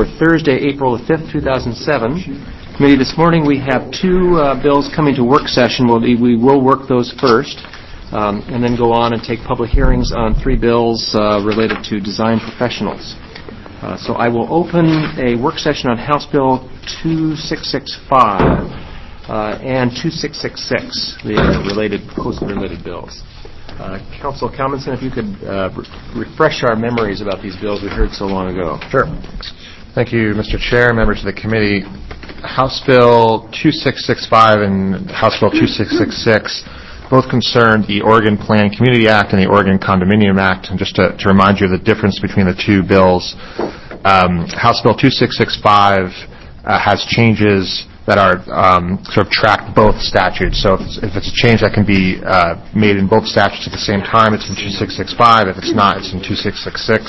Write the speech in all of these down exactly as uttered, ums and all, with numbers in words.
for Thursday, April the fifth, two thousand seven. Committee, this morning we have two uh, bills coming to work session. We'll, we will work those first um, and then go on and take public hearings on three bills uh, related to design professionals. Uh, so I will open a work session on House Bill two six six five uh, and two six six six, the uh, related, closely related bills. Uh, Council Kalmanson, if you could uh, re- refresh our memories about these bills we heard so long ago. Sure. Thank you, Mister Chair, members of the committee. House Bill two six six five and House Bill two six six six both concern the Oregon Planned Community Act and the Oregon Condominium Act. And just to, to remind you of the difference between the two bills, um, House Bill two six six five uh, has changes that are um, sort of track both statutes. So if it's, if it's a change that can be uh, made in both statutes at the same time, it's in two six six five. If it's not, it's in two six six six.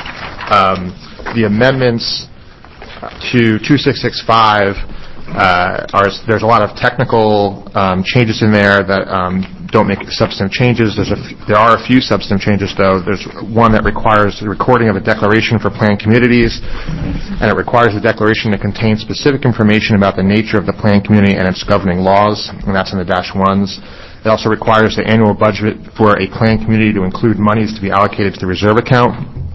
Um, the amendments to two six six five uh, are, there's a lot of technical um, changes in there that um, don't make substantive changes. There's a f- there are a few substantive changes, though. There's one that requires the recording of a declaration for planned communities, and it requires the declaration to contain specific information about the nature of the planned community and its governing laws, and that's in the dash ones. It also requires the annual budget for a planned community to include monies to be allocated to the reserve account.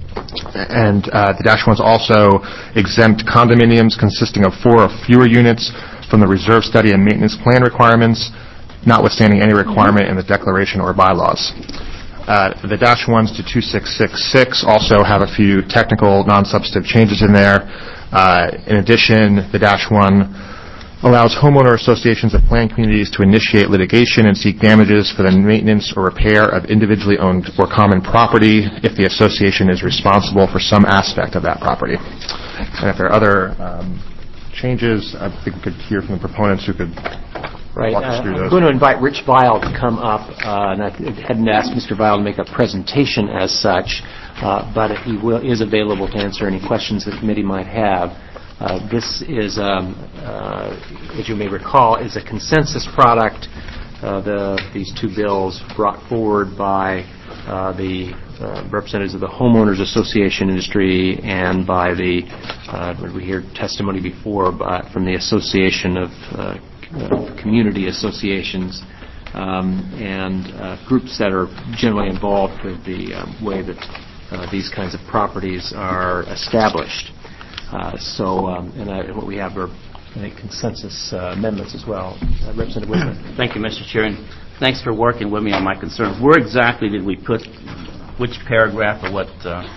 And uh, the dash ones also exempt condominiums consisting of four or fewer units from the reserve study and maintenance plan requirements, notwithstanding any requirement in the declaration or bylaws. Uh, the dash ones to two six six six also have a few technical, non-substantive changes in there. Uh, in addition, the dash one allows homeowner associations of planned communities to initiate litigation and seek damages for the maintenance or repair of individually owned or common property if the association is responsible for some aspect of that property. And if there are other um, changes, I think we could hear from the proponents who could Right. walk us Uh, through I'm those. going to invite Rich Vial to come up, uh, and I hadn't asked Mister Vial to make a presentation as such, uh, but he will, is available to answer any questions the committee might have. Uh, this is, um, uh, as you may recall, is a consensus product. Uh, the, these two bills brought forward by uh, the uh, representatives of the Homeowners Association industry and by the, uh, we heard testimony before by, from the Association of uh, uh, Community Associations um, and uh, groups that are generally involved with the um, way that uh, these kinds of properties are established. Uh, so, um, and I, what we have are, I think, consensus uh, amendments as well. Uh, Representative Whitman. Thank you, Mister Chair, and thanks for working with me on my concerns. Where exactly did we put which paragraph or what uh,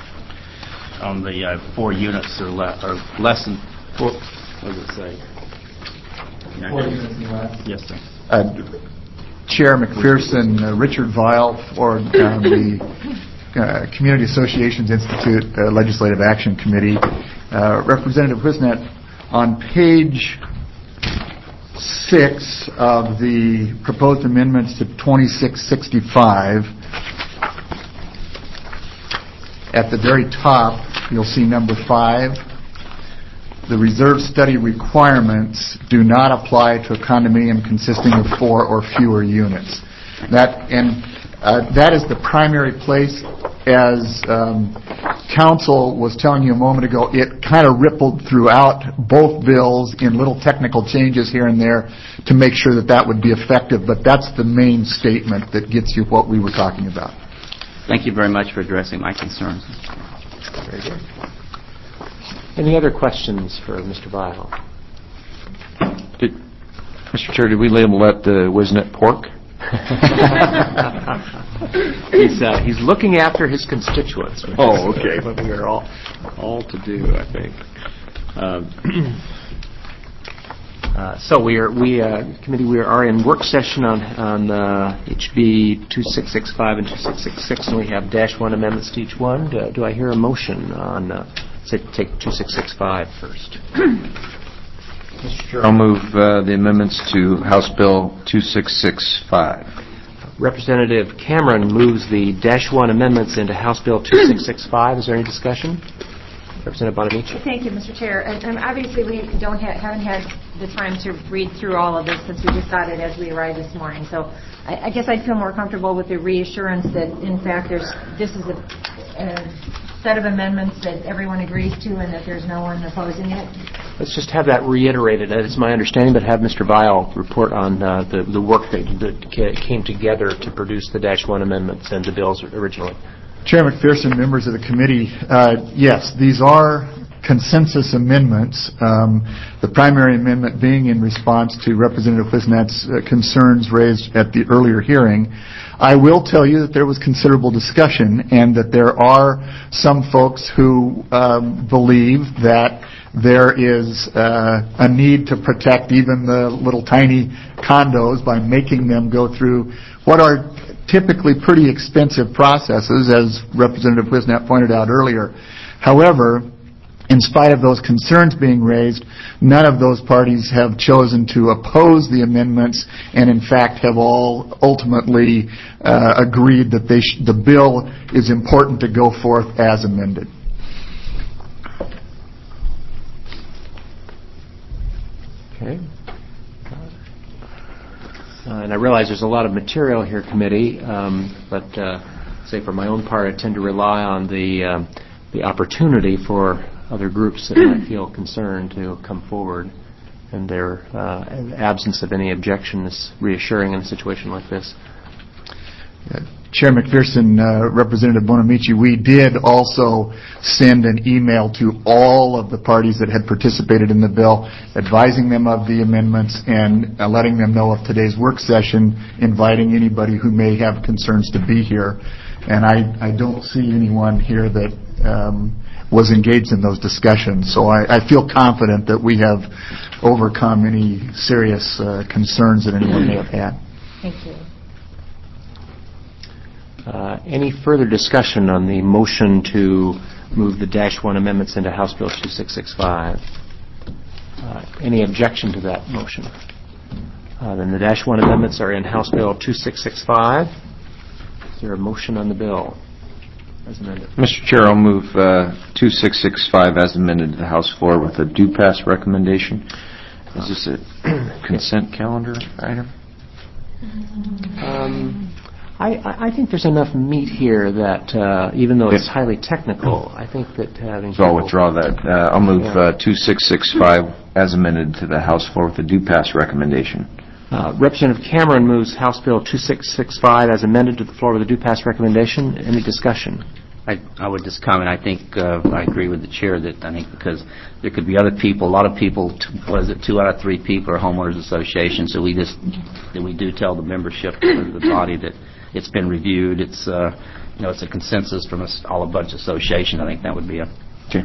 on the uh, four units or, le- or less than four? What does it say? Four units and less. Yes, sir. Uh, Chair McPherson, uh, Richard Vial for uh, the uh, Community Associations Institute uh, Legislative Action Committee. Uh, Representative Wisnet, on page six of the proposed amendments to twenty-six sixty-five, at the very top, you'll see number five. The reserve study requirements do not apply to a condominium consisting of four or fewer units. That and uh, that is the primary place. As um, counsel was telling you a moment ago, it kind of rippled throughout both bills in little technical changes here and there to make sure that that would be effective. But that's the main statement that gets you what we were talking about. Thank you very much for addressing my concerns. Very good. Any other questions for Mister Vial? Did, Mister Chair, did we label that the Wisnet pork? he's uh, he's looking after his constituents. Oh, okay. What we are all all to do, I think. Um, uh, so we are we uh, committee we are in work session on on uh, H B two six six five and two six six six, and we have dash one amendments to each one. Do, do I hear a motion on? Uh, say take two six six five first. Mister Chair, I'll move uh, the amendments to House Bill two six six five. Representative Cameron moves the dash one amendments into House Bill two six six five. Is there any discussion? Representative Bonamici. Thank you, Mister Chair. And, and obviously, we don't ha- haven't had the time to read through all of this since we just got it as we arrived this morning. So, I, I guess I'd feel more comfortable with the reassurance that, in fact, there's this is a, a set of amendments that everyone agrees to and that there's no one opposing it? Let's just have that reiterated. That is my understanding, but have Mister Vial report on uh, the, the work that, that came together to produce the Dash one amendments and the bills originally. Chair McPherson, members of the committee, uh, yes, these are consensus amendments, um, the primary amendment being in response to Representative Wisnat's uh, concerns raised at the earlier hearing. I will tell you that there was considerable discussion and that there are some folks who um, believe that there is uh, a need to protect even the little tiny condos by making them go through what are typically pretty expensive processes, as Representative Wisnat pointed out earlier. However, in spite of those concerns being raised, none of those parties have chosen to oppose the amendments and, in fact, have all ultimately uh, agreed that they sh- the bill is important to go forth as amended. Okay. Uh, and I realize there's a lot of material here, committee, um, but uh, say for my own part, I tend to rely on the um, the opportunity for other groups that might feel concerned to come forward, and their uh, absence of any objection is reassuring in a situation like this. Yeah. Chair McPherson, uh, Representative Bonamici, we did also send an email to all of the parties that had participated in the bill, advising them of the amendments and uh, letting them know of today's work session, inviting anybody who may have concerns to be here. And I, I don't see anyone here that um, was engaged in those discussions. So I, I feel confident that we have overcome any serious uh, concerns that anyone may have had. Thank you. Uh, any further discussion on the motion to move the Dash one amendments into House Bill two six six five? Uh, any objection to that motion? Uh, then the Dash one amendments are in House Bill two six six five. Is there a motion on the bill as amended? Mister Chair, I'll move uh, two six six five as amended to the House floor with a due pass recommendation. Is this a consent calendar item? Um, I, I think there's enough meat here that uh, even though it's Yeah. highly technical, I think that having So I'll people- withdraw that. Uh, I'll move Yeah. uh, two six six five as amended to the House floor with a due pass recommendation. Uh, Representative Cameron moves House Bill two six six five as amended to the floor with a due pass recommendation. Any discussion? I, I would just comment, I think, uh, I agree with the chair that I think because there could be other people, a lot of people, t- what is it, two out of three people are homeowners associations, so we just, that we do tell the membership of the body that it's been reviewed, it's, uh, you know, it's a consensus from us, all a bunch of associations. I think that would be a... Okay.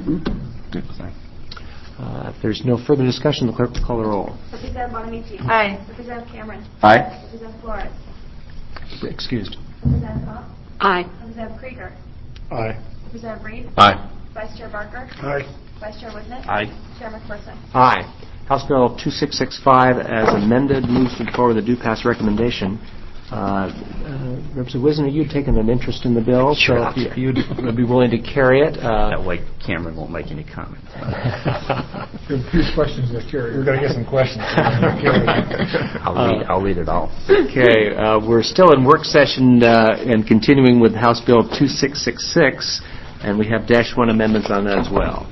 Uh, if there's no further discussion, the clerk will call the roll. Representative Bonamici. Aye. Representative Cameron. Aye. Representative Flores. Excused. Representative Pop. Aye. Representative Krieger. Aye. Representative Reed. Aye. Vice Chair Barker. Aye. Vice Chair Wisnit. Aye. Chair McPherson. Aye. House Bill two six six five as amended moves to the floor with a due pass recommendation. Uh, uh, Representative Wisner, you'd taken an interest in the bill, Sure. so if you, you'd be willing to carry it. Uh, That way Cameron won't make any comment. There are a few questions that carry. We're going to get some questions. I'll read, I'll read it all. Okay, uh, we're still in work session uh, and continuing with House Bill two six six six, and we have Dash one amendments on that as well.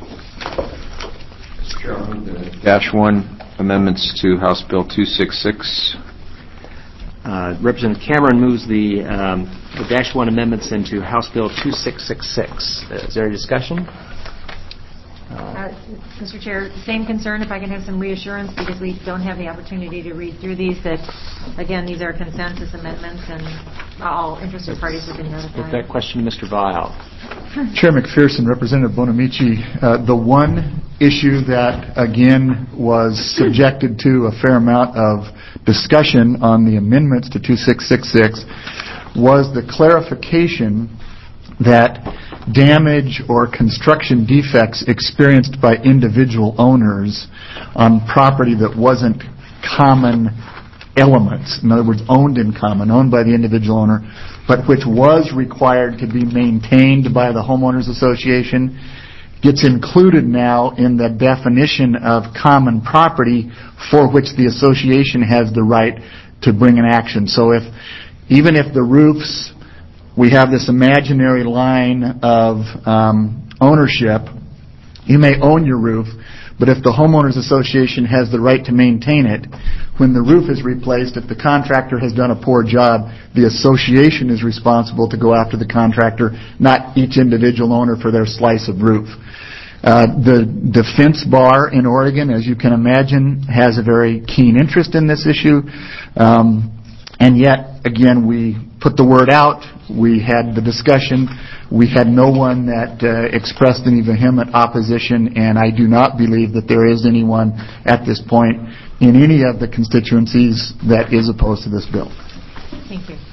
Dash one amendments to House Bill two six six. Uh, Representative Cameron moves the, um, the Dash one amendments into House Bill two six six six. Uh, is there a discussion? Uh, Mister Chair, same concern, if I can have some reassurance, because we don't have the opportunity to read through these, that, again, these are consensus amendments, and all interested parties have been Put notified. that question to Mister Vial. Chair McPherson, Representative Bonamici, uh, the one issue that, again, was subjected to a fair amount of discussion on the amendments to two six six six was the clarification that damage or construction defects experienced by individual owners on property that wasn't common elements, in other words, owned in common, owned by the individual owner, but which was required to be maintained by the homeowners association, gets included now in the definition of common property for which the association has the right to bring an action. So if, even if the roofs we have this imaginary line of um, ownership. You may own your roof, but if the homeowners association has the right to maintain it, when the roof is replaced, if the contractor has done a poor job, the association is responsible to go after the contractor, not each individual owner for their slice of roof. Uh, the defense bar in Oregon, as you can imagine, has a very keen interest in this issue. Um, and yet, again, we put the word out. We had the discussion. We had no one that uh, expressed any vehement opposition, and I do not believe that there is anyone at this point in any of the constituencies that is opposed to this bill. Thank you.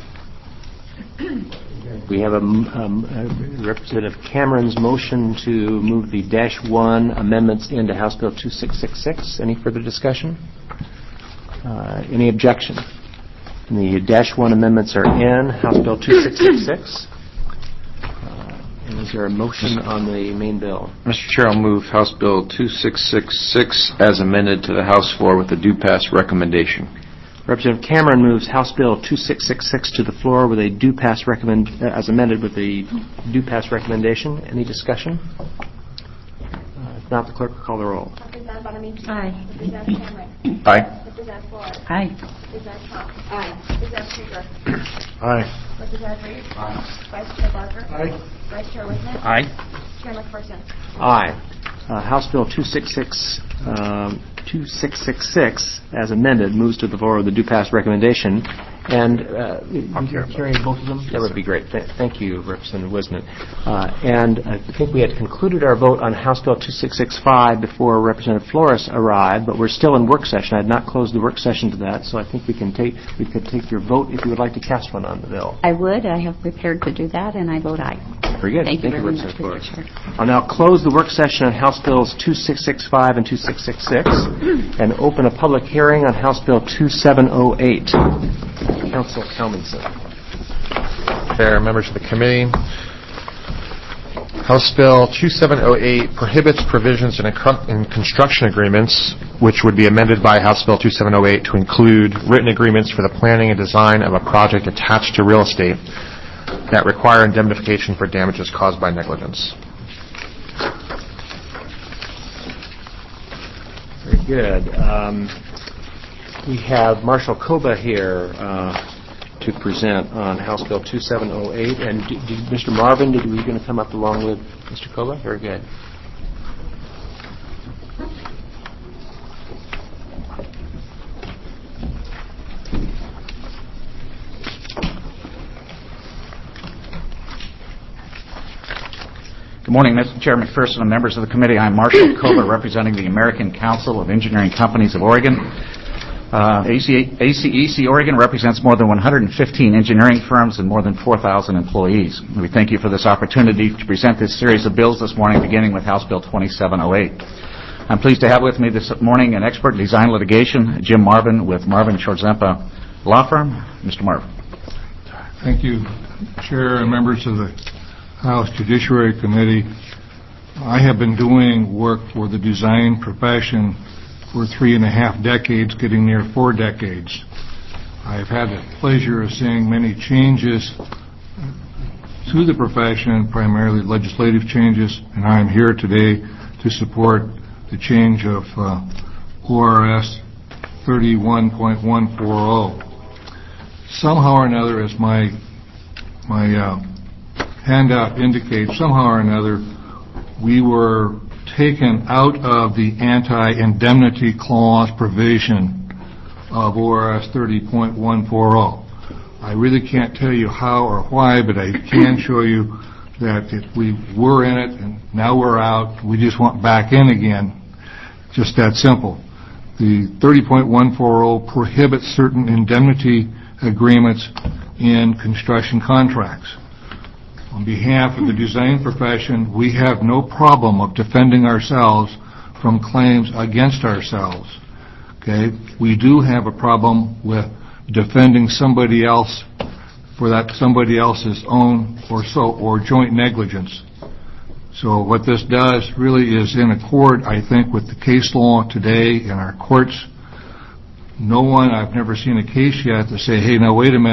We have a, um, a Representative Cameron's motion to move the dash one amendments into House Bill two six six six. Any further discussion? Uh, any objection? And the dash one amendments are in House Bill two six six six. Uh, and is there a motion on the main bill? Mister Chair, I'll move House Bill two six six six as amended to the House floor with a due pass recommendation. Representative Cameron moves House Bill two six six six to the floor with a due pass recommend uh, as amended with the due pass recommendation. Any discussion? Uh, if not, the clerk will call the roll. Representative Bonamici. Aye. Representative Cameron. Aye. Representative Flores. Aye. Representative Trump. Aye. Representative Krieger. Aye. Representative Reed. Aye. Vice Chair Barker. Aye. Vice Chair Whitman. Aye. Chair McPherson. Aye. Uh, House Bill two six six, um, two six six six, as amended, moves to the floor with the due pass recommendation. And uh, you can carry both of them? That would be great. Th- thank you, Representative Wisnett. Uh, and I think we had concluded our vote on House Bill two six six five before Representative Flores arrived, but we're still in work session. I had not closed the work session to that, so I think we can take we could take your vote if you would like to cast one on the bill. I would. I have prepared to do that, and I vote aye. Very good. Thank you very much, Representative Flores. Mister Chair. I'll now close the work session on House Bills two six six five and two six six six and open a public hearing on House Bill two seven oh eight. Council Calmanson. Chair, members of the committee, House Bill two seven oh eight prohibits provisions in, a, in construction agreements, which would be amended by House Bill two seven oh eight to include written agreements for the planning and design of a project attached to real estate that require indemnification for damages caused by negligence. Very good. Um, we have Marshall Koba here uh, to present on House Bill two seven oh eight. And d- d- Mister Marvin, did we going to come up along with Mister Koba? Very good. Good morning, Mister Chair McPherson and members of the committee. I'm Marshall Koba, representing the American Council of Engineering Companies of Oregon. Uh, A C E C Oregon represents more than one hundred fifteen engineering firms and more than four thousand employees. We thank you for this opportunity to present this series of bills this morning, beginning with House Bill twenty-seven oh eight. I'm pleased to have with me this morning an expert in design litigation, Jim Marvin, with Marvin Chorzempa Law Firm. Mister Marvin. Thank you, Chair and members of the House Judiciary Committee. I have been doing work for the design profession for three and a half decades, getting near four decades. I've had the pleasure of seeing many changes to the profession, primarily legislative changes, and I am here today to support the change of uh, O R S thirty-one point one four oh. Somehow or another, as my my uh, handout indicates, somehow or another, we were taken out of the anti-indemnity clause provision of O R S thirty point one four oh. I really can't tell you how or why, but I can show you that if we were in it and now we're out, we just went back in again. Just that simple. The thirty point one four oh prohibits certain indemnity agreements in construction contracts. On behalf of the design profession, we have no problem of defending ourselves from claims against ourselves. Okay? We do have a problem with defending somebody else for that somebody else's own or so or joint negligence. So what this does really is in accord, I think, with the case law today in our courts. No one, I've never seen a case yet to say, hey, now wait a minute,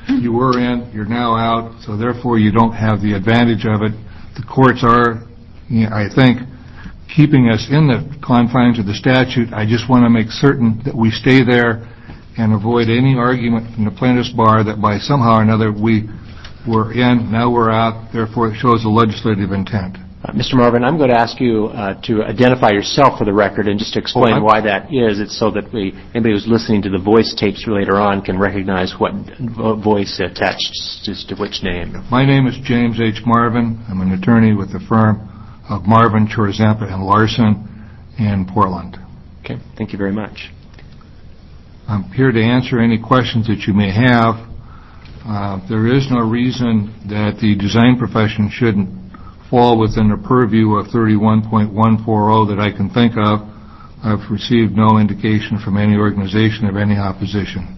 You were in, you're now out, so therefore you don't have the advantage of it. The courts are, you know, I think, keeping us in the confines of the statute. I just want to make certain that we stay there and avoid any argument from the plaintiff's bar that by somehow or another we were in, now we're out, therefore it shows a legislative intent. Uh, Mister Marvin, I'm going to ask you uh, to identify yourself for the record and just to explain Oh, why that is. It's so that we, anybody who's listening to the voice tapes later on can recognize what vo- voice attached just to which name. My name is James H. Marvin. I'm an attorney with the firm of Marvin, Chorzampa, and Larson in Portland. Okay, thank you very much. I'm here to answer any questions that you may have. Uh, there is no reason that the design profession shouldn't fall within the purview of thirty-one point one forty that I can think of. I've received no indication from any organization of any opposition.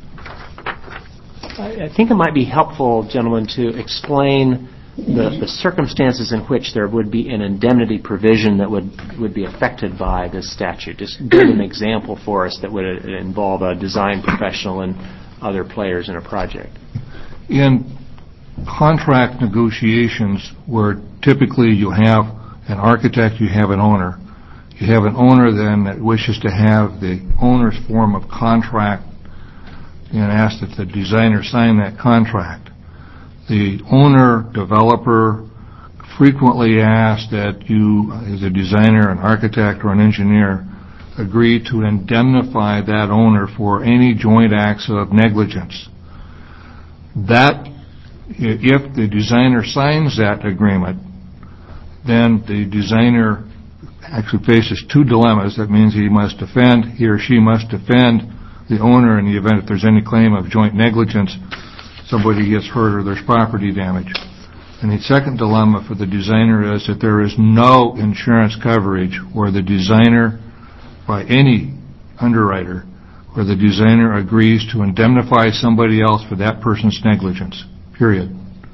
I think it might be helpful, gentlemen, to explain the, the circumstances in which there would be an indemnity provision that would, would be affected by this statute. Just give an example for us that would involve a design professional and other players in a project. In contract negotiations, where typically you have an architect, you have an owner. You have an owner then that wishes to have the owner's form of contract and ask that the designer sign that contract. The owner, developer, frequently asks that you, as a designer, an architect, or an engineer, agree to indemnify that owner for any joint acts of negligence. That, if the designer signs that agreement, then the designer actually faces two dilemmas. That means he must defend, he or she must defend the owner in the event if there's any claim of joint negligence, somebody gets hurt or there's property damage. And the second dilemma for the designer is that there is no insurance coverage where the designer, by any underwriter, where the designer agrees to indemnify somebody else for that person's negligence, period.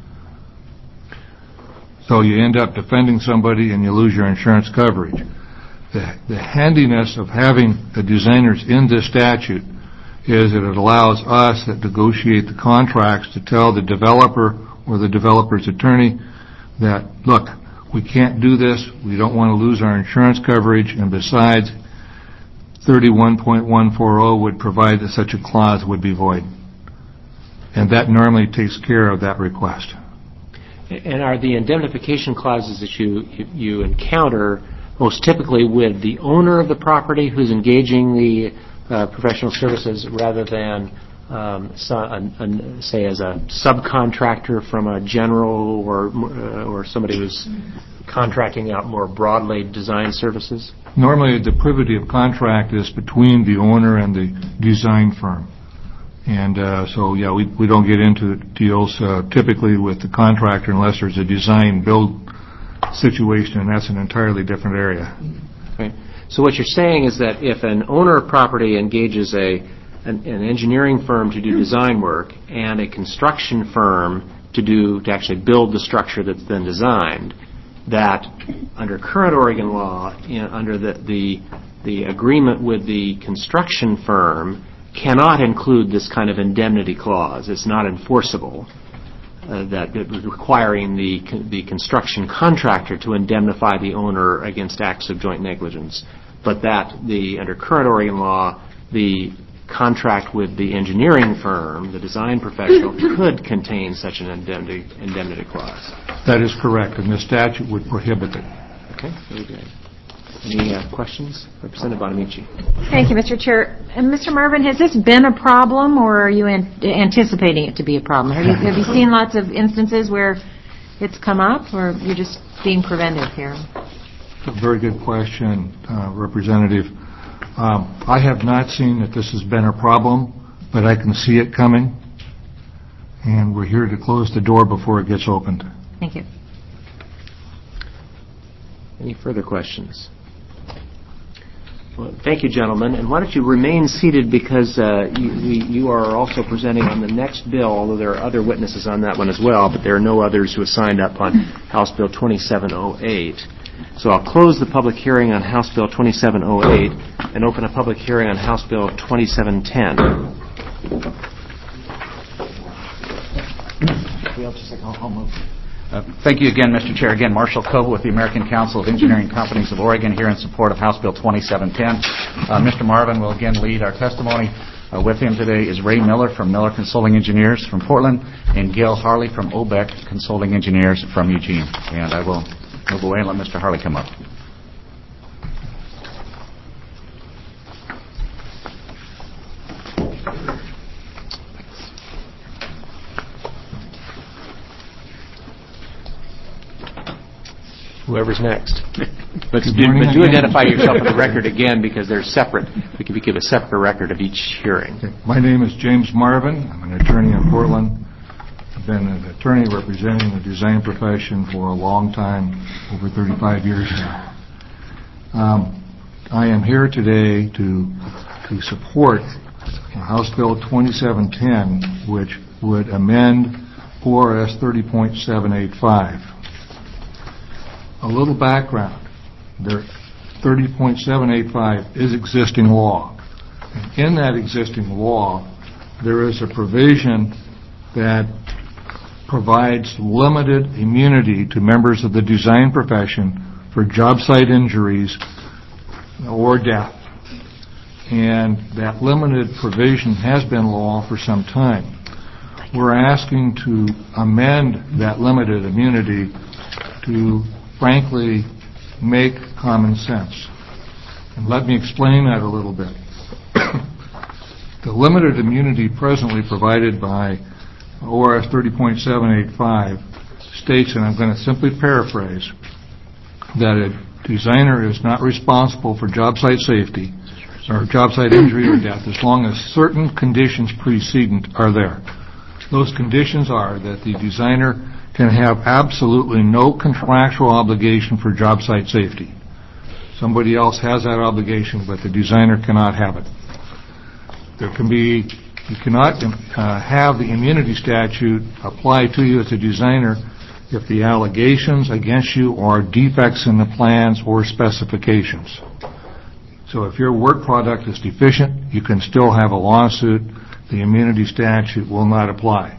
So you end up defending somebody and you lose your insurance coverage. The, the handiness of having the designers in this statute is that it allows us that negotiate the contracts to tell the developer or the developer's attorney that, look, we can't do this, we don't want to lose our insurance coverage, and besides, thirty-one point one forty would provide that such a clause would be void. And that normally takes care of that request. And are the indemnification clauses that you, you encounter most typically with the owner of the property who's engaging the uh, professional services rather than, um, so, a, a, say, as a subcontractor from a general or, uh, or somebody who's contracting out more broadly design services? Normally, the privity of contract is between the owner and the design firm. And uh, so, yeah, we, we don't get into deals uh, typically with the contractor unless there's a design-build situation, and that's an entirely different area. Okay. So what you're saying is that if an owner of property engages a an, an engineering firm to do design work and a construction firm to do to actually build the structure that's then designed, that under current Oregon law, you know, under the, the the agreement with the construction firm cannot include this kind of indemnity clause. It's not enforceable. Uh, that, that requiring the the construction contractor to indemnify the owner against acts of joint negligence, but that the under current Oregon law, the contract with the engineering firm, the design professional, could contain such an indemnity indemnity clause. That is correct, and the statute would prohibit it. Okay, very good. Any uh, questions? Representative Bonamici. Thank you, Mister Chair. And Mister Marvin, has this been a problem, or are you an- anticipating it to be a problem? Have you, have you seen lots of instances where it's come up, or you're just being preventive here? A very good question, uh, Representative. Um, I have not seen that this has been a problem, but I can see it coming, and we're here to close the door before it gets opened. Thank you. Any further questions? Well, thank you, gentlemen. And why don't you remain seated, because uh, you, you are also presenting on the next bill, although there are other witnesses on that one as well, but there are no others who have signed up on House Bill twenty-seven oh eight. So I'll close the public hearing on House Bill twenty-seven oh eight and open a public hearing on House Bill twenty-seven ten. just like, I'll, I'll move. Uh, Thank you again, Mister Chair. Again, Marshall Kova with the American Council of Engineering Companies of Oregon here in support of House Bill twenty-seven ten. Uh, Mister Marvin will again lead our testimony. Uh, with him today is Ray Miller from Miller Consulting Engineers from Portland and Gail Harley from OBEC Consulting Engineers from Eugene. And I will move away and let Mister Harley come up. Whoever's next. But Good do, morning but do again. identify yourself for the record again, because they're separate. We can give a separate record of each hearing. Okay. My name is James Marvin. I'm an attorney in Portland. I've been an attorney representing the design profession for a long time, over thirty-five years now. Um, I am here today to to support House Bill twenty-seven ten, which would amend O R S thirty point seven eight five. A little background. There, thirty point seven eight five is existing law. And in that existing law, there is a provision that provides limited immunity to members of the design profession for job site injuries or death. And that limited provision has been law for some time. We're asking to amend that limited immunity to frankly make common sense. And let me explain that a little bit. The limited immunity presently provided by O R S thirty point seven eight five states, and I'm going to simply paraphrase, that a designer is not responsible for job site safety or job site injury or death as long as certain conditions precedent are there. Those conditions are that the designer can have absolutely no contractual obligation for job site safety. Somebody else has that obligation, but the designer cannot have it. There can be, you cannot uh, have the immunity statute apply to you as a designer if the allegations against you are defects in the plans or specifications. So if your work product is deficient, you can still have a lawsuit. The immunity statute will not apply.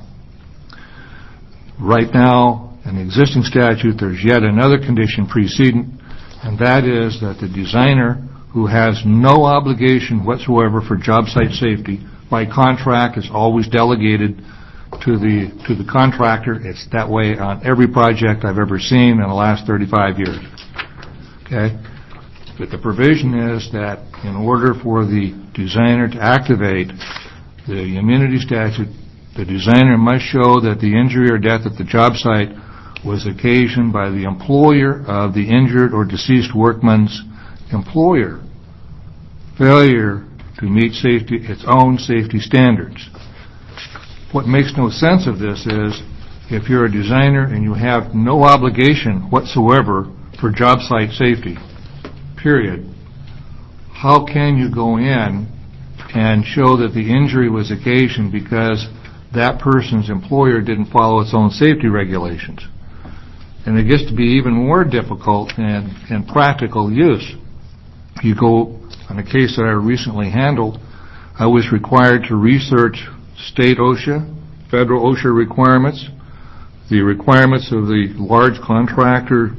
Right now, in the existing statute, there's yet another condition precedent, and that is that the designer who has no obligation whatsoever for job site safety by contract is always delegated to the to the contractor. It's that way on every project I've ever seen in the last thirty-five years. Okay? But the provision is that in order for the designer to activate the immunity statute, the designer must show that the injury or death at the job site was occasioned by the employer of the injured or deceased workman's employer failure to meet safety, its own safety standards. What makes no sense of this is if you're a designer and you have no obligation whatsoever for job site safety, period, how can you go in and show that the injury was occasioned because that person's employer didn't follow its own safety regulations? And it gets to be even more difficult in, in practical use. You go, on a case that I recently handled, I was required to research state OSHA, federal OSHA requirements, the requirements of the large contractor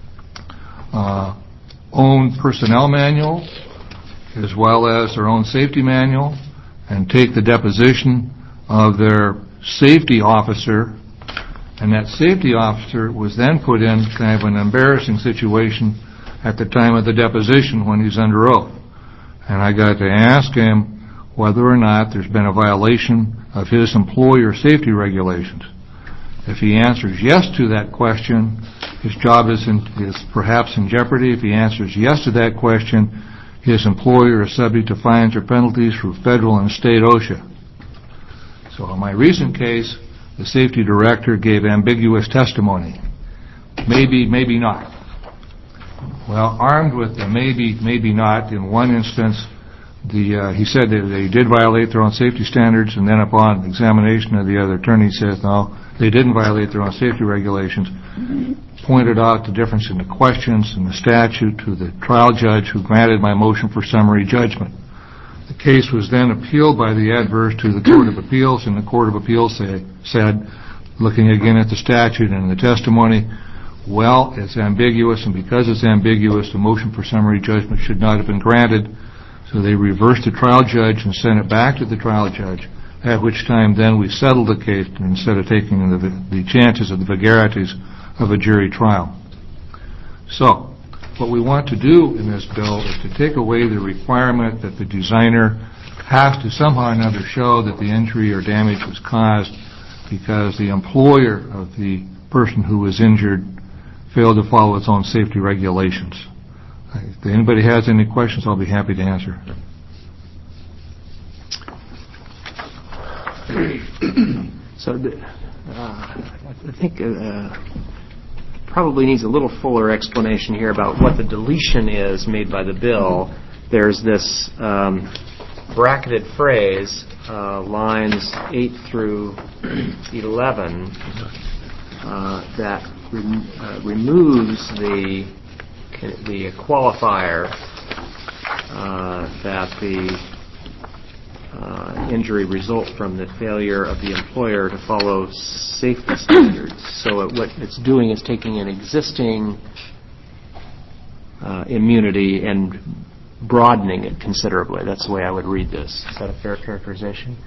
uh, own personnel manual, as well as their own safety manual, and take the deposition of their safety officer. And that safety officer was then put in kind of an embarrassing situation at the time of the deposition when he's under oath. And I got to ask him whether or not there's been a violation of his employer safety regulations. If he answers yes to that question, his job is, in, is perhaps in jeopardy. If he answers yes to that question, his employer is subject to fines or penalties through federal and state OSHA. So in my recent case, the safety director gave ambiguous testimony. Maybe, maybe not. Well, armed with the maybe, maybe not, in one instance, the uh, he said that they did violate their own safety standards, and then upon examination of the other attorney says, no, they didn't violate their own safety regulations, pointed out the difference in the questions and the statute to the trial judge who granted my motion for summary judgment. The case was then appealed by the adverse to the Court of Appeals, and the Court of Appeals say, said looking again at the statute and the testimony, well, it's ambiguous, and because it's ambiguous, the motion for summary judgment should not have been granted. So they reversed the trial judge and sent it back to the trial judge, at which time then we settled the case instead of taking the, the chances of the vagaries of a jury trial. So what we want to do in this bill is to take away the requirement that the designer has to somehow or another show that the injury or damage was caused because the employer of the person who was injured failed to follow its own safety regulations. If anybody has any questions, I'll be happy to answer. So uh, I think uh, probably needs a little fuller explanation here about what the deletion is made by the bill. There's this um, bracketed phrase, uh, lines eight through eleven, uh, that rem- uh, removes the the qualifier uh, that the uh, injury result from the failure of the employer to follow safety standards. So it, what it's doing is taking an existing uh, immunity and broadening it considerably. That's the way I would read this. Is that a fair characterization?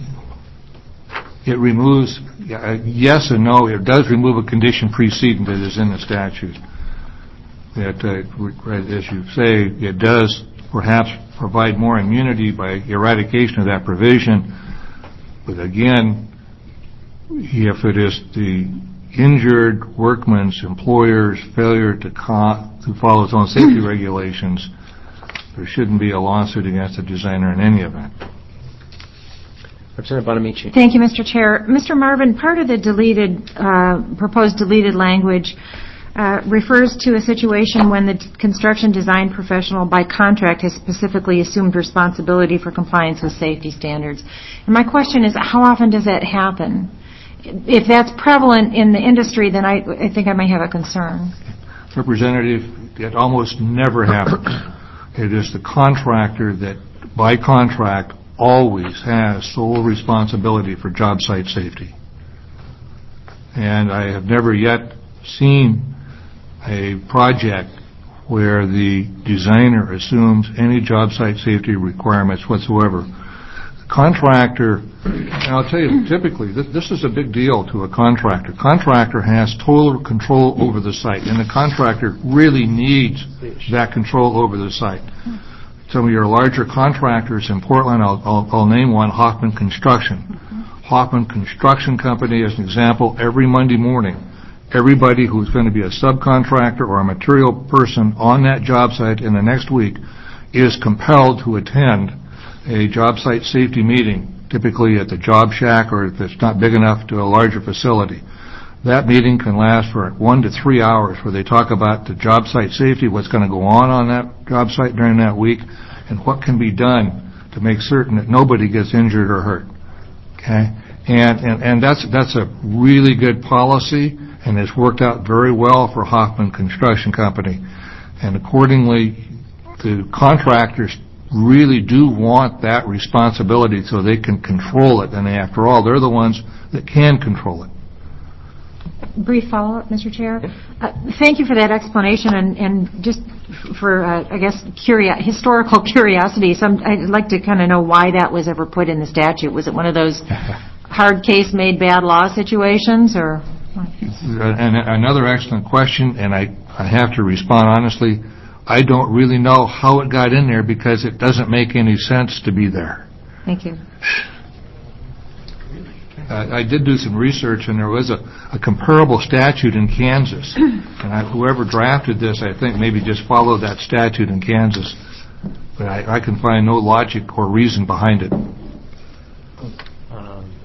It removes, yes and no, it does remove a condition precedent that is in the statute. That, uh, as you say, it does perhaps provide more immunity by eradication of that provision. But again, if it is the injured workman's employer's failure to, co- to follow its own safety regulations, there shouldn't be a lawsuit against the designer in any event. Representative Bonamici. Thank you, Mister Chair. Mister Marvin, part of the deleted, uh, proposed deleted language uh, refers to a situation when the construction design professional by contract has specifically assumed responsibility for compliance with safety standards. And my question is, how often does that happen? If that's prevalent in the industry, then I, I think I may have a concern. Representative, it almost never happens. It is the contractor that, by contract, always has sole responsibility for job site safety. And I have never yet seen a project where the designer assumes any job site safety requirements whatsoever. The contractor, and I'll tell you, typically, this, this is a big deal to a contractor. Contractor has total control over the site, and the contractor really needs that control over the site. Some of your larger contractors in Portland, I'll, I'll, I'll name one, Hoffman Construction. Mm-hmm. Hoffman Construction Company, as an example, every Monday morning, everybody who's going to be a subcontractor or a material person on that job site in the next week is compelled to attend a job site safety meeting, typically at the job shack or if it's not big enough, to a larger facility. That meeting can last for one to three hours where they talk about the job site safety, what's going to go on on that job site during that week, and what can be done to make certain that nobody gets injured or hurt. Okay? And, and, and that's, that's a really good policy, and it's worked out very well for Hoffman Construction Company. And accordingly, the contractors really do want that responsibility so they can control it. And after all, they're the ones that can control it. Brief follow-up, Mister Chair. Uh, thank you for that explanation, and, and just for, uh, I guess, curio- historical curiosity, some, I'd like to kind of know why that was ever put in the statute. Was it one of those hard case made bad law situations, or? And another excellent question, and I, I have to respond honestly. I don't really know how it got in there because it doesn't make any sense to be there. Thank you. Uh, I did do some research, and there was a, a comparable statute in Kansas. And I, whoever drafted this, I think, maybe just followed that statute in Kansas. But I, I can find no logic or reason behind it. Um,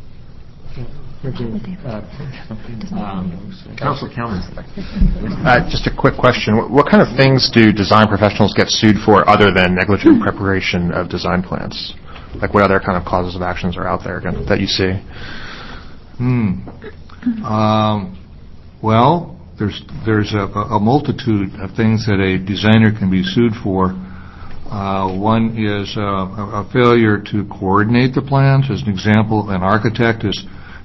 uh, um, Councilor Kalman. Uh, just a quick question. What, what kind of things do design professionals get sued for other than negligent preparation of design plans? Like what other kind of causes of actions are out there again, that you see? Hmm. Um, well, there's there's a, a multitude of things that a designer can be sued for. Uh, one is uh, a, a failure to coordinate the plans. As an example, an architect is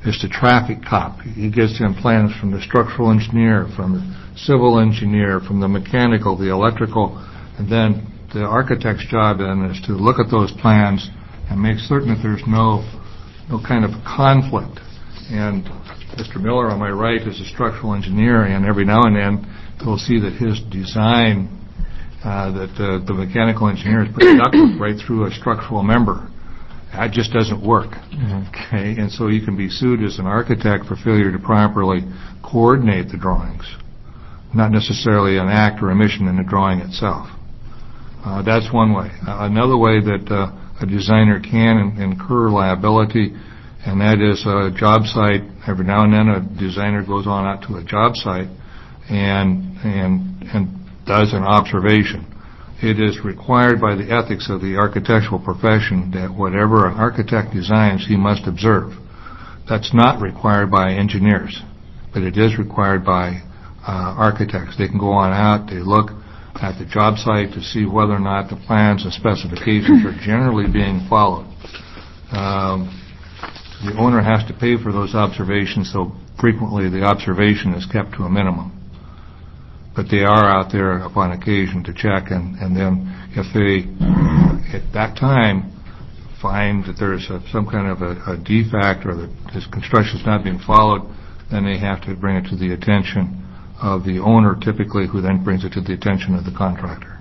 is the traffic cop. He gets in plans from the structural engineer, from the civil engineer, from the mechanical, the electrical, and then the architect's job then is to look at those plans and make certain that there's no no kind of conflict. And Mister Miller on my right is a structural engineer, and every now and then you'll see that his design, uh, that uh, the mechanical engineer has put a ductwork right through a structural member. That just doesn't work. Mm-hmm. Okay, and so you can be sued as an architect for failure to properly coordinate the drawings, not necessarily an act or omission in the drawing itself. Uh, that's one way. Uh, another way that uh, a designer can in- incur liability, and that is a job site. Every now and then a designer goes on out to a job site and and and does an observation. It is required by the ethics of the architectural profession that whatever an architect designs, he must observe. That's not required by engineers, but it is required by uh, architects. They can go on out, they look at the job site to see whether or not the plans and specifications are generally being followed. Um, the owner has to pay for those observations, so frequently the observation is kept to a minimum. But they are out there upon occasion to check, and, and then if they, at that time, find that there's a, some kind of a, a defect or that this construction is not being followed, then they have to bring it to the attention of the owner, typically, who then brings it to the attention of the contractor.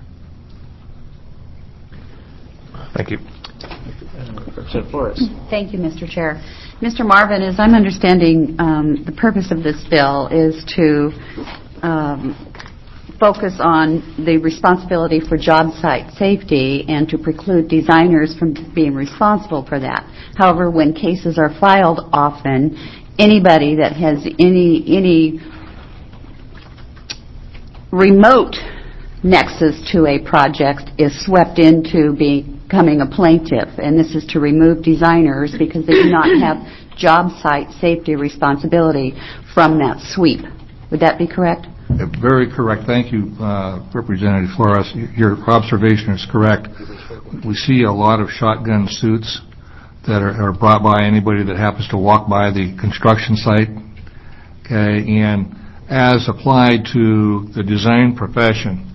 Thank you. Representative Flores. Thank you, Mister Chair. Mister Marvin, as I'm understanding, um, the purpose of this bill is to um, focus on the responsibility for job site safety and to preclude designers from being responsible for that. However, when cases are filed, often anybody that has any any remote nexus to a project is swept into becoming a plaintiff, and this is to remove designers because they do not have job site safety responsibility from that sweep. Would that be correct? Very correct. Thank you, uh, Representative Flores. Your observation is correct. We see a lot of shotgun suits that are, are brought by anybody that happens to walk by the construction site. Okay, and as applied to the design profession,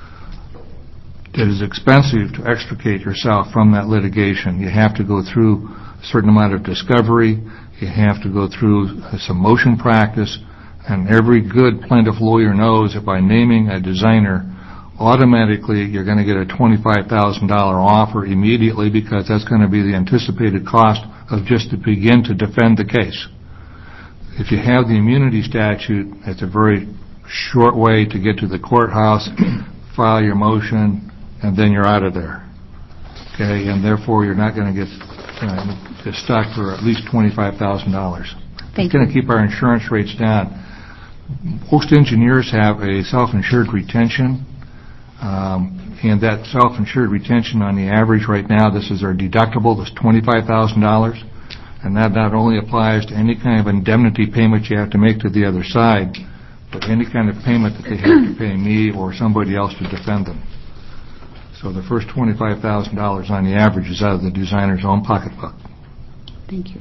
it is expensive to extricate yourself from that litigation. You have to go through a certain amount of discovery. You have to go through some motion practice. And every good plaintiff lawyer knows that by naming a designer, automatically you're going to get a twenty-five thousand dollars offer immediately, because that's going to be the anticipated cost of just to begin to defend the case. If you have the immunity statute, it's a very short way to get to the courthouse, file your motion, and then you're out of there. Okay, and therefore you're not going to get uh, stuck for at least twenty-five thousand dollars. It's going to keep our insurance rates down. Most engineers have a self-insured retention, um, and that self-insured retention on the average right now, this is our deductible, this twenty-five thousand dollars, and that not only applies to any kind of indemnity payment you have to make to the other side, but any kind of payment that they have to pay me or somebody else to defend them. So the first twenty-five thousand dollars on the average is out of the designer's own pocketbook. Thank you.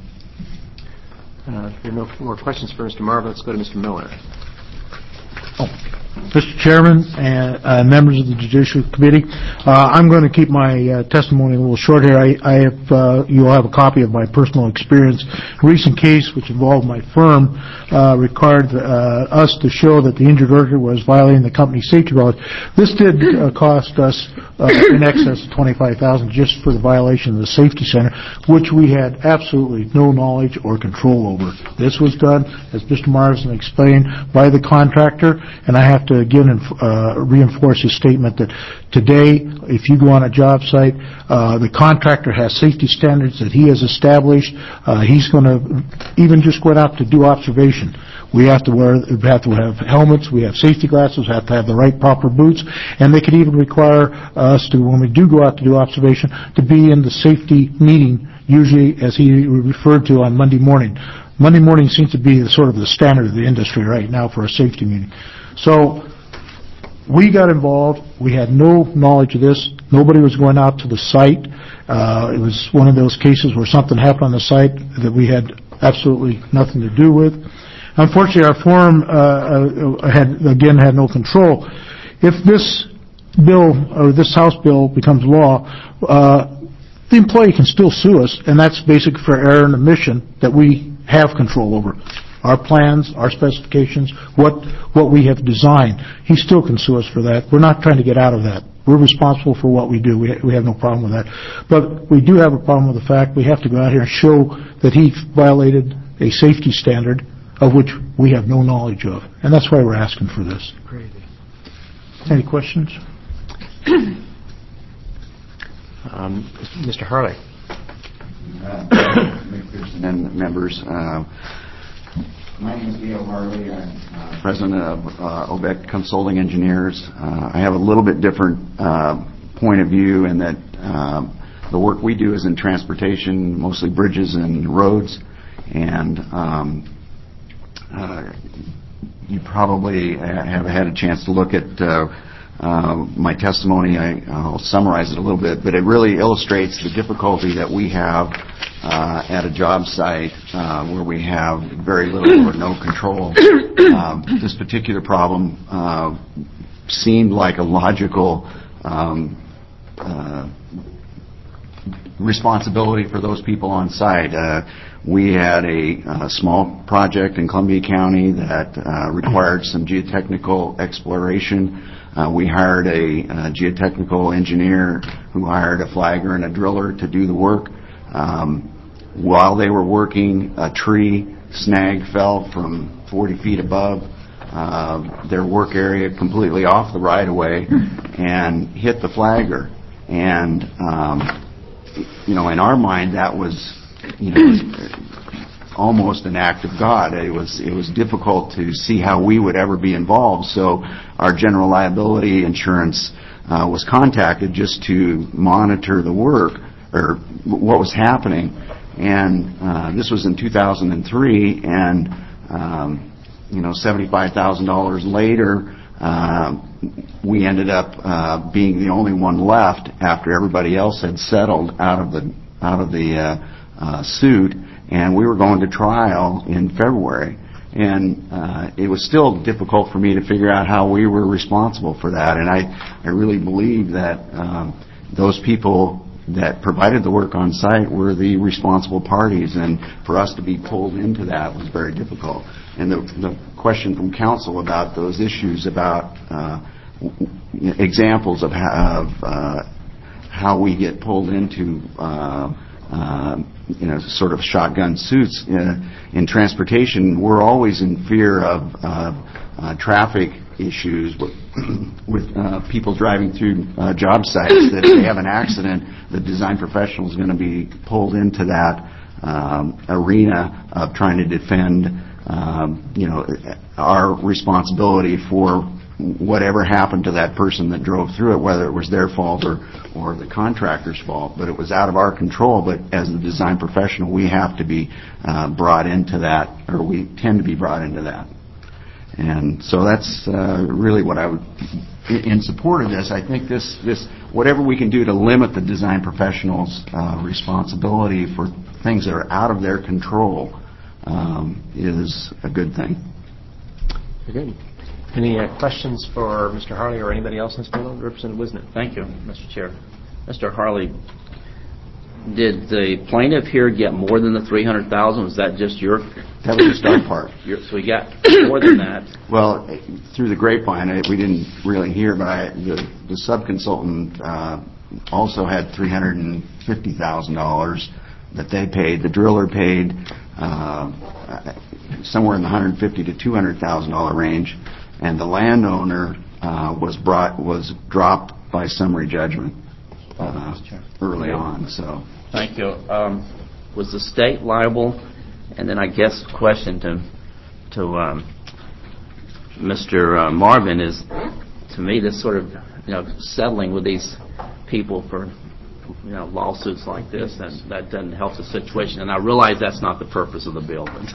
Uh, if there are no more questions for Mister Marvin, let's go to Mister Miller. Oh. Mister Chairman and uh, members of the Judiciary Committee, uh, I'm going to keep my uh, testimony a little short here. I, I have, uh, you'll have a copy of my personal experience. A recent case which involved my firm uh, required uh, us to show that the injured worker was violating the company's safety laws. This did uh, cost us uh, in excess of twenty-five thousand dollars just for the violation of the safety center, which we had absolutely no knowledge or control over. This was done, as Mister Marsden explained, by the contractor, and I have to again uh, reinforce his statement that today, if you go on a job site, uh, the contractor has safety standards that he has established. Uh, he's going to even just go out to do observation. We have to wear, we have to have helmets, we have safety glasses, have to have the right proper boots, and they could even require us to, when we do go out to do observation, to be in the safety meeting, usually as he referred to on Monday morning. Monday morning seems to be the, sort of the standard of the industry right now for a safety meeting. So we got involved. We had no knowledge of this. Nobody was going out to the site. Uh, it was one of those cases where something happened on the site that we had absolutely nothing to do with. Unfortunately, our forum uh, uh, had, again, had no control. If this bill, or this House bill, becomes law, uh, the employee can still sue us, and that's basic for error and omission that we have control over. Our plans, our specifications, what what we have designed. He still can sue us for that. We're not trying to get out of that. We're responsible for what we do. We, ha- we have no problem with that. But we do have a problem with the fact we have to go out here and show that he violated a safety standard of which we have no knowledge of. And that's why we're asking for this. Crazy. Any questions? Um, Mister Harley. Uh, and members, uh, my name is Leo Harley. I'm uh, president of uh, O B E C Consulting Engineers. Uh, I have a little bit different uh, point of view in that um, the work we do is in transportation, mostly bridges and roads, and um, uh, you probably have had a chance to look at uh, uh, my testimony. I, I'll summarize it a little bit, but it really illustrates the difficulty that we have Uh, at a job site uh, where we have very little or no control. Um, this particular problem uh, seemed like a logical um, uh, responsibility for those people on site. Uh, we had a, a small project in Columbia County that uh, required some geotechnical exploration. Uh, we hired a, a geotechnical engineer who hired a flagger and a driller to do the work. Um, While they were working, a tree snag fell from forty feet above uh, their work area, completely off the right-of-way, and hit the flagger. And, um, you know, in our mind, that was, you know, almost an act of God. It was it was difficult to see how we would ever be involved. So our general liability insurance uh, was contacted just to monitor the work or what was happening. And uh, this was in two thousand three, and um, you know, seventy-five thousand dollars later, uh, we ended up uh, being the only one left after everybody else had settled out of the out of the uh, uh, suit, and we were going to trial in February. And uh, it was still difficult for me to figure out how we were responsible for that. And I, I really believe that um, those people that provided the work on site were the responsible parties, and for us to be pulled into that was very difficult. And the, the question from council about those issues about uh, examples of how, of, uh, how we get pulled into uh, uh, you know, sort of shotgun suits uh, in transportation, we're always in fear of uh, uh, traffic issues with, with uh, people driving through uh, job sites, that if they have an accident, the design professional is going to be pulled into that um, arena of trying to defend um, you know, our responsibility for whatever happened to that person that drove through it, whether it was their fault or, or the contractor's fault. But it was out of our control. But as the design professional, we have to be uh, brought into that, or we tend to be brought into that. And so that's uh, really what I would, in support of this, I think this, this, whatever we can do to limit the design professionals' uh, responsibility for things that are out of their control um, is a good thing. Very good. Any uh, questions for Mister Harley or anybody else in this panel? Representative Wisnet. Thank you, Mister Chair. Mister Harley, did the plaintiff here get more than the three hundred thousand dollars? Was that just your... That was just our part. Your, so we got more than that. Well, through the grapevine, I, we didn't really hear, but I, the, the subconsultant uh, also had three hundred fifty thousand dollars that they paid. The driller paid uh, somewhere in the one hundred fifty thousand to two hundred thousand dollars range, and the landowner uh, was brought was dropped by summary judgment uh, early on. So, thank you. Um, was the state liable? And then I guess the question to to um, Mister Uh, Marvin is, to me, this sort of, you know, settling with these people for, you know, lawsuits like this, and that doesn't help the situation. And I realize that's not the purpose of the bill, but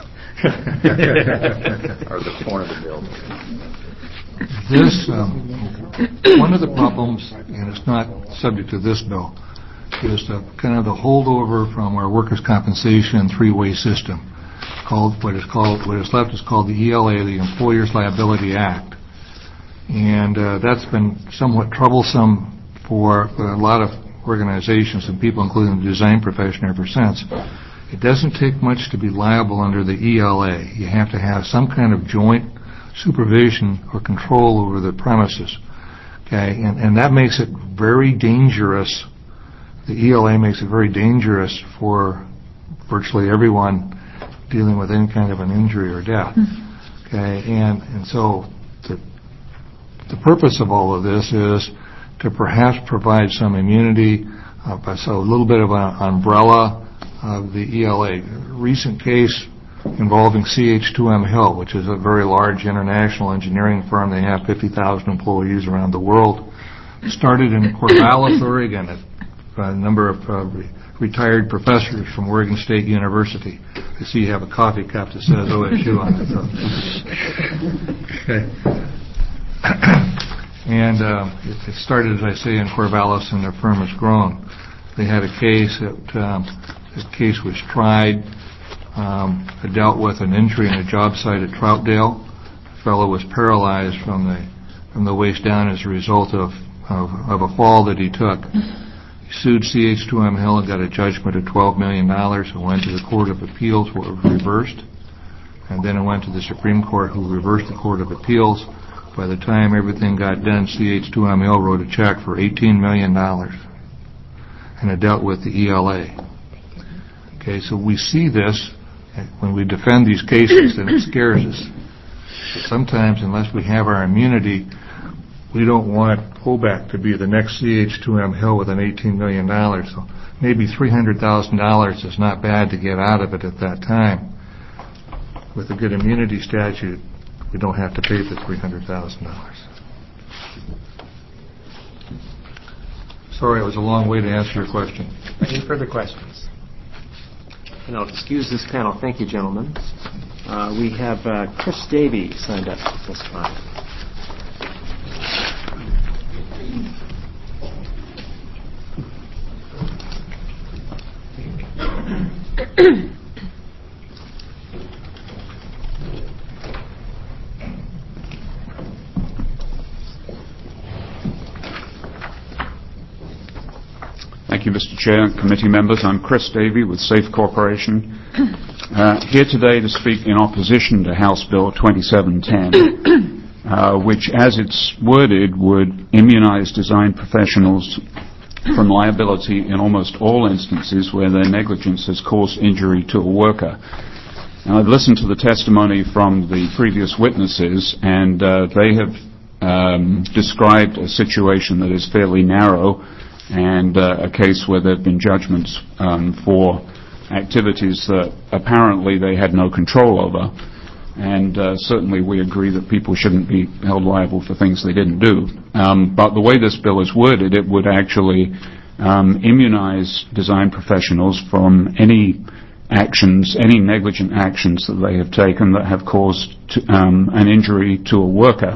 or the point of the bill. This, um, one of the problems, and it's not subject to this bill, is the kind of the holdover from our workers' compensation three-way system. called, what is called, what is left is called the E L A, the Employers Liability Act. And uh, that's been somewhat troublesome for a lot of organizations and people, including the design profession, ever since. It doesn't take much to be liable under the E L A. You have to have some kind of joint supervision or control over the premises. Okay, and, and that makes it very dangerous. The E L A makes it very dangerous for virtually everyone dealing with any kind of an injury or death. Okay, and, and so the, the purpose of all of this is to perhaps provide some immunity, uh, so a little bit of an umbrella of the E L A. A recent case involving C H two M Hill, which is a very large international engineering firm. They have fifty thousand employees around the world. Started in Corvallis, Oregon, a number of uh, re- retired professors from Oregon State University. I see you have a coffee cup that says O S U on it. So. Okay. And uh, it, it started, as I say, in Corvallis, and their firm has grown. They had a case that um, the case was tried. Um, it dealt with an injury in a job site at Troutdale. The fellow was paralyzed from the from the waist down as a result of, of, of a fall that he took. He sued C H two M Hill and got a judgment of twelve million dollars and went to the Court of Appeals, where it was reversed. And then it went to the Supreme Court, who reversed the Court of Appeals. By the time everything got done, C H two M Hill wrote a check for eighteen million dollars. And it dealt with the E L A. Okay, so we see this when we defend these cases, and it scares us. But sometimes, unless we have our immunity, we don't want Hoback to be the next C H two M Hill with an eighteen million dollars. So maybe three hundred thousand dollars is not bad to get out of it at that time. With a good immunity statute, we don't have to pay the three hundred thousand dollars. Sorry, it was a long way to answer your question. Any further questions? And I'll excuse this panel. Thank you, gentlemen. Uh, we have uh, Chris Davey signed up to testify. Thank you, Mister Chair and committee members. I'm Chris Davey with SAFE Corporation, uh, here today to speak in opposition to House Bill twenty-seven ten, uh, which, as it's worded, would immunize design professionals from liability in almost all instances where their negligence has caused injury to a worker. And I've listened to the testimony from the previous witnesses, and uh, they have um, described a situation that is fairly narrow, and uh, a case where there have been judgments um, for activities that apparently they had no control over. And uh, certainly we agree that people shouldn't be held liable for things they didn't do. Um, but the way this bill is worded, it would actually um, immunize design professionals from any actions, any negligent actions that they have taken that have caused to, um, an injury to a worker.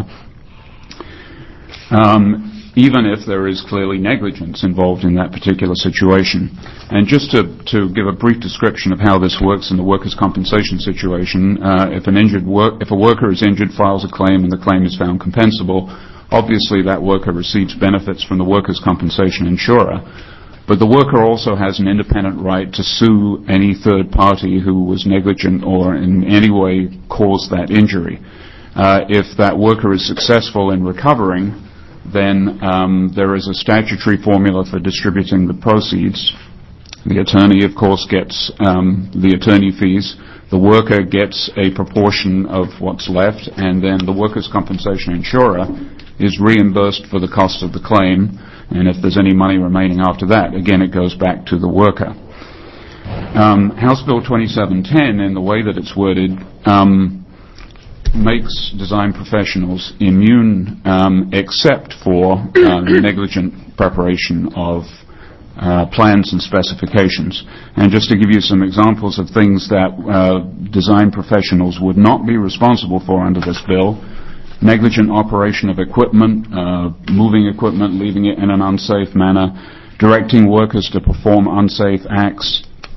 Um, even if there is clearly negligence involved in that particular situation. And just to, to give a brief description of how this works in the workers' compensation situation, uh, if an injured work, if a worker is injured, files a claim, and the claim is found compensable, obviously that worker receives benefits from the workers' compensation insurer. But the worker also has an independent right to sue any third party who was negligent or in any way caused that injury. Uh, if that worker is successful in recovering, then um, there is a statutory formula for distributing the proceeds. The attorney, of course, gets um, the attorney fees. The worker gets a proportion of what's left, and then the workers' compensation insurer is reimbursed for the cost of the claim, and if there's any money remaining after that, again, it goes back to the worker. Um, House Bill twenty-seven ten, in the way that it's worded, um, makes design professionals immune um, except for uh, negligent preparation of uh, plans and specifications. And just to give you some examples of things that uh, design professionals would not be responsible for under this bill: negligent operation of equipment, uh, moving equipment, leaving it in an unsafe manner, directing workers to perform unsafe acts,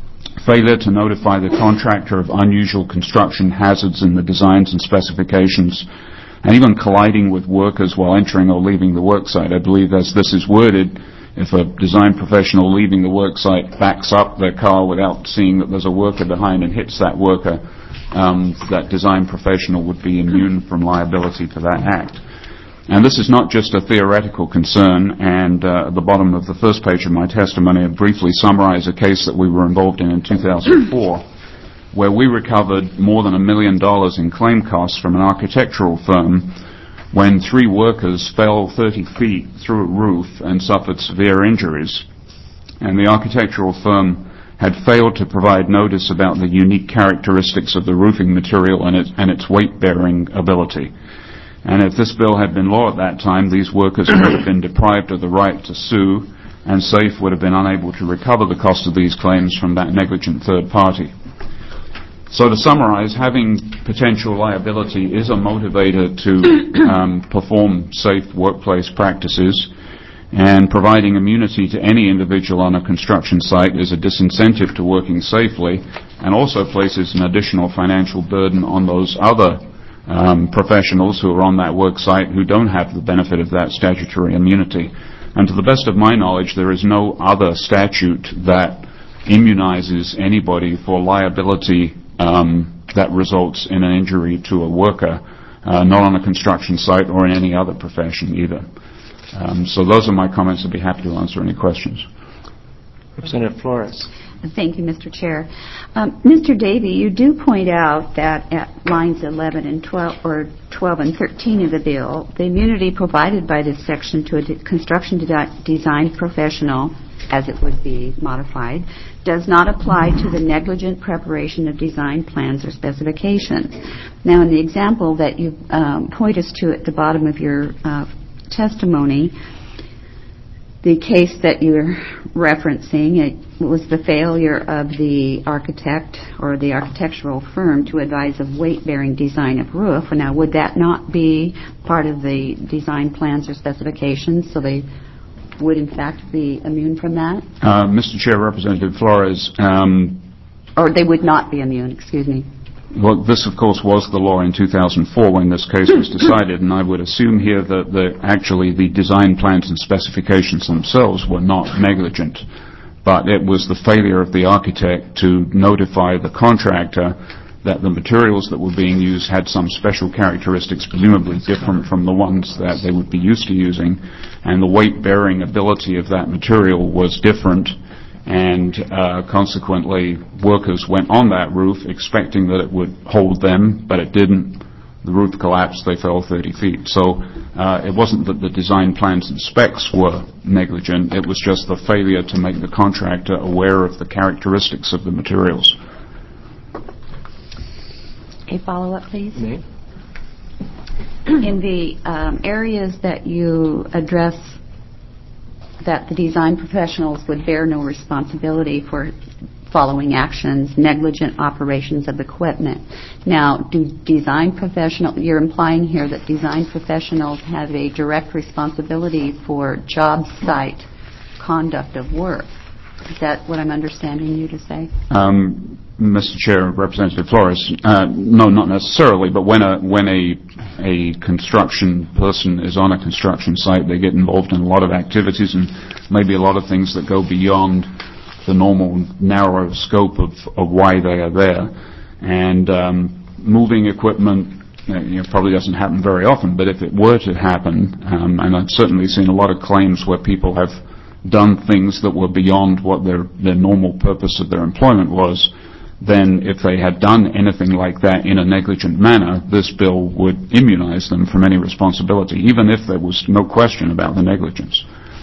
failure to notify the contractor of unusual construction hazards in the designs and specifications, and even colliding with workers while entering or leaving the worksite. I believe as this is worded, if a design professional leaving the worksite backs up their car without seeing that there's a worker behind and hits that worker, um, that design professional would be immune from liability for that act. And this is not just a theoretical concern, and uh, at the bottom of the first page of my testimony, I briefly summarize a case that we were involved in in two thousand four, where we recovered more than a million dollars in claim costs from an architectural firm when three workers fell thirty feet through a roof and suffered severe injuries. And the architectural firm had failed to provide notice about the unique characteristics of the roofing material and its, and its weight-bearing ability. And if this bill had been law at that time, these workers would have been deprived of the right to sue, and SAFE would have been unable to recover the cost of these claims from that negligent third party. So to summarize, having potential liability is a motivator to um, perform safe workplace practices, and providing immunity to any individual on a construction site is a disincentive to working safely, and also places an additional financial burden on those other um, professionals who are on that work site who don't have the benefit of that statutory immunity. And to the best of my knowledge, there is no other statute that immunizes anybody for liability um, that results in an injury to a worker, uh, not on a construction site or in any other profession either. Um, so those are my comments. I'd be happy to answer any questions. Representative Flores. Thank you, Mister Chair. Um, Mister Davey, you do point out that at lines eleven and twelve, or twelve and thirteen of the bill, the immunity provided by this section to a de- construction de- design professional, as it would be modified, does not apply to the negligent preparation of design plans or specifications. Now, in the example that you um, point us to at the bottom of your uh, testimony, the case that you're referencing, it was the failure of the architect or the architectural firm to advise of weight-bearing design of roof. Now, would that not be part of the design plans or specifications, so they would, in fact, be immune from that? Uh, Mister Chair, Representative Flores. Um, or they would not be immune, excuse me. Well, this, of course, was the law in two thousand four when this case was decided, and I would assume here that the, actually the design plans and specifications themselves were not negligent, but it was the failure of the architect to notify the contractor that the materials that were being used had some special characteristics, presumably different from the ones that they would be used to using, and the weight-bearing ability of that material was different, and uh, consequently workers went on that roof expecting that it would hold them, but it didn't. The roof collapsed, they fell thirty feet. So uh, it wasn't that the design plans and specs were negligent, it was just the failure to make the contractor aware of the characteristics of the materials. A follow-up, please. May. In the um, areas that you address that the design professionals would bear no responsibility for following actions, negligent operations of equipment. Now, do design professional, you're implying here that design professionals have a direct responsibility for job site conduct of work. Is that what I'm understanding you to say? Um, Mister Chair, Representative Flores, uh, no, not necessarily, but when a when a a construction person is on a construction site, they get involved in a lot of activities and maybe a lot of things that go beyond the normal narrow scope of, of why they are there. And um, moving equipment, you know, probably doesn't happen very often, but if it were to happen, um, and I've certainly seen a lot of claims where people have done things that were beyond what their, their normal purpose of their employment was, then if they had done anything like that in a negligent manner, this bill would immunize them from any responsibility, even if there was no question about the negligence.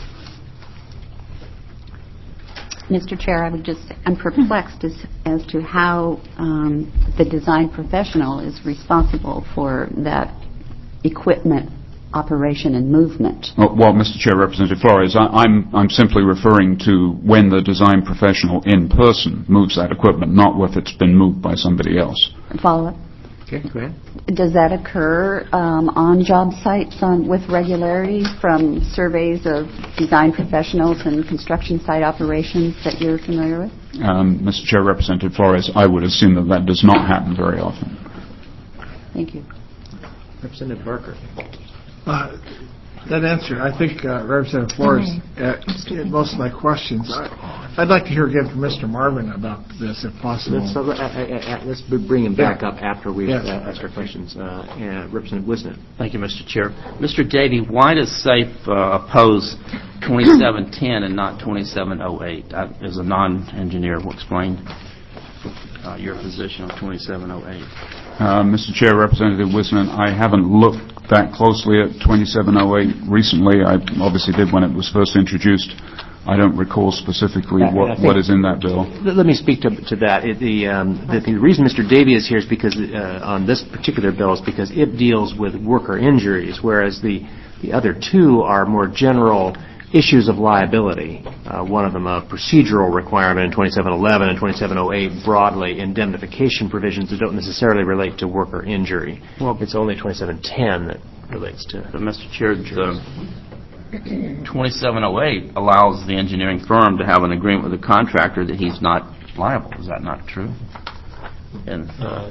Mister Chair, I would just, I'm perplexed as, as to how um, the design professional is responsible for that equipment operation and movement. Well, well Mister Chair, Representative Flores, I, I'm, I'm simply referring to when the design professional in person moves that equipment, not if it's been moved by somebody else. Follow up? Okay, go ahead. Does that occur um, on job sites on, with regularity from surveys of design professionals and construction site operations that you're familiar with? Um, Mister Chair, Representative Flores, I would assume that that does not happen very often. Thank you. Representative Barker. Uh, That answer, I think uh, Representative Flores uh, most of my questions. I, I'd like to hear again from Mister Marvin about this, if possible. Let's, uh, uh, uh, let's bring him back yeah. up after we've yeah. uh, asked our questions. Uh, and Representative Wisnet. Thank you, Mister Chair. Mister Davey, why does SAFE uh, oppose twenty-seven ten and not twenty-seven oh eight? I, as a non-engineer, will explain uh, your position on twenty-seven oh eight. Uh, Mister Chair, Representative Wisman, I haven't looked that closely at twenty-seven oh eight recently. I obviously did when it was first introduced. I don't recall specifically what, what is in that bill. Let me speak to, to that. It, the, um, the, the reason Mister Davey is here is because uh, on this particular bill is because it deals with worker injuries, whereas the, the other two are more general issues of liability. Uh, one of them a procedural requirement in twenty-seven eleven and twenty-seven oh eight broadly indemnification provisions that don't necessarily relate to worker injury. Well, it's only twenty-seven ten that relates to. But Mister Chair, the twenty-seven oh eight allows the engineering firm to have an agreement with the contractor that he's not liable. Is that not true? And uh,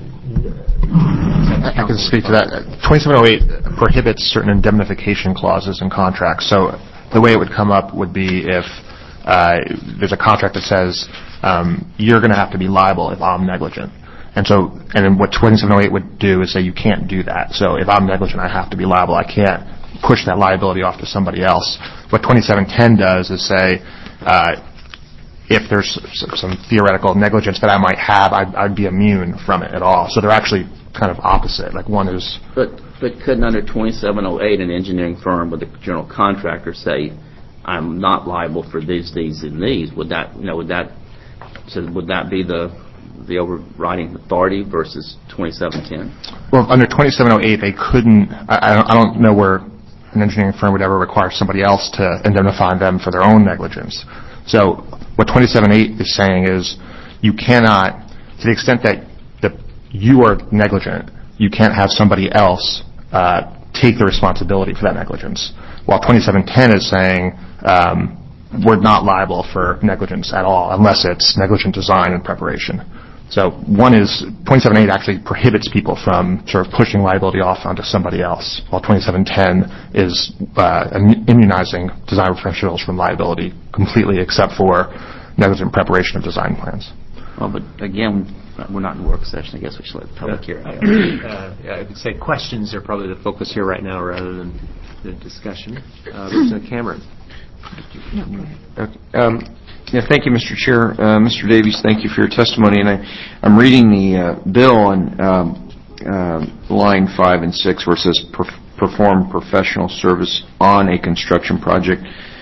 I can speak to that. twenty-seven oh eight prohibits certain indemnification clauses in contracts. So the way it would come up would be if uh, there's a contract that says um, you're going to have to be liable if I'm negligent. And so, and then what twenty-seven oh eight would do is say you can't do that. So if I'm negligent, I have to be liable. I can't push that liability off to somebody else. What twenty-seven ten does is say uh, if there's some theoretical negligence that I might have, I'd, I'd be immune from it at all. So they're actually kind of opposite. Like one is. But but couldn't under twenty-seven oh eight an engineering firm with a general contractor say, I'm not liable for these, these, and these? Would that you know would that so would that be the the overriding authority versus twenty-seven ten? Well, under twenty-seven oh eight they couldn't. I, I, don't, I don't know where an engineering firm would ever require somebody else to indemnify them for their own negligence. So what twenty-seven oh eight is saying is you cannot, to the extent that the, you are negligent, you can't have somebody else uh, take the responsibility for that negligence. While twenty-seven ten is saying um, we're not liable for negligence at all unless it's negligent design and preparation. So one is, twenty-seven oh eight actually prohibits people from sort of pushing liability off onto somebody else, while twenty-seven ten is uh, immunizing design professionals from liability completely except for negligent preparation of design plans. Well, but again, we're not in work session. I guess we should let the public hear it. Uh, yeah, I would say questions are probably the focus here right now rather than the discussion. Uh, Representative Cameron. Okay. Um, yeah, thank you, Mister Chair. Uh, Mister Davies, thank you for your testimony. And I, I'm reading the uh, bill on um, uh, line five and six where it says perf- perform professional service on a construction project.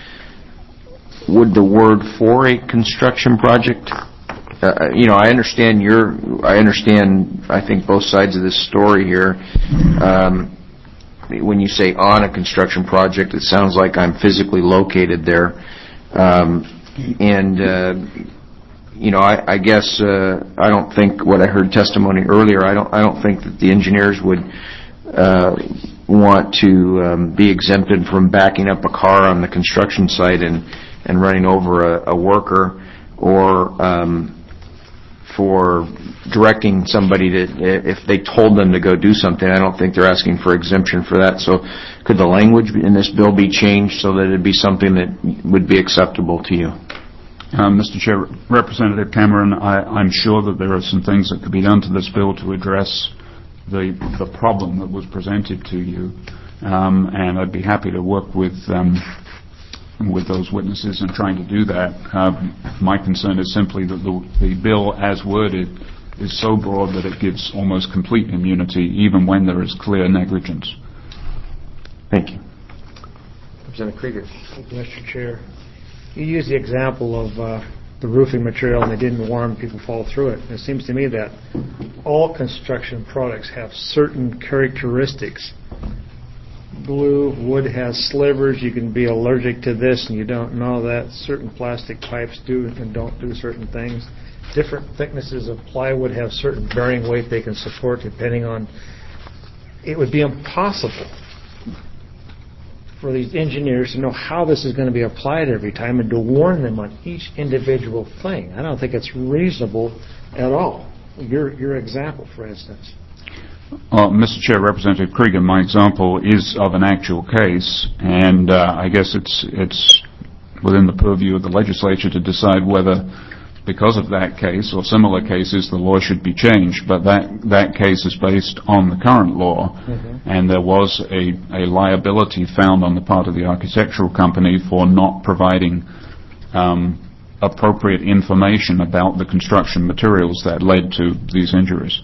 Would the word for a construction project, uh, you know, I understand your, I understand, I think, both sides of this story here. Um, when you say on a construction project, it sounds like I'm physically located there. Um, and, uh, you know, I, I guess uh, I don't think what I heard testimony earlier, I don't, I don't think that the engineers would uh, want to um, be exempted from backing up a car on the construction site and, and running over a, a worker, or um, for directing somebody to, if they told them to go do something. I don't think they're asking for exemption for that. So could the language in this bill be changed so that it be something that would be acceptable to you? Um, Mister Chair, Representative Cameron, I, I'm sure that there are some things that could be done to this bill to address the the problem that was presented to you, um, and I'd be happy to work with um, with those witnesses in trying to do that. Uh, my concern is simply that the, the bill as worded is so broad that it gives almost complete immunity even when there is clear negligence. Thank you. Representative Krieger. Thank you, Mister Chair. You used the example of uh, the roofing material and they didn't warm, people fall through it. And it seems to me that all construction products have certain characteristics glue, wood has slivers, you can be allergic to this and you don't know that. Certain plastic pipes do and don't do certain things. Different thicknesses of plywood have certain bearing weight they can support depending on... It would be impossible for these engineers to know how this is going to be applied every time and to warn them on each individual thing. I don't think it's reasonable at all. Your, your example, for instance. Well, Mister Chair, Representative Krieger, my example is of an actual case, and uh, I guess it's it's within the purview of the legislature to decide whether, because of that case or similar cases, the law should be changed. But that that case is based on the current law, mm-hmm. and there was a, a liability found on the part of the architectural company for not providing um, appropriate information about the construction materials that led to these injuries.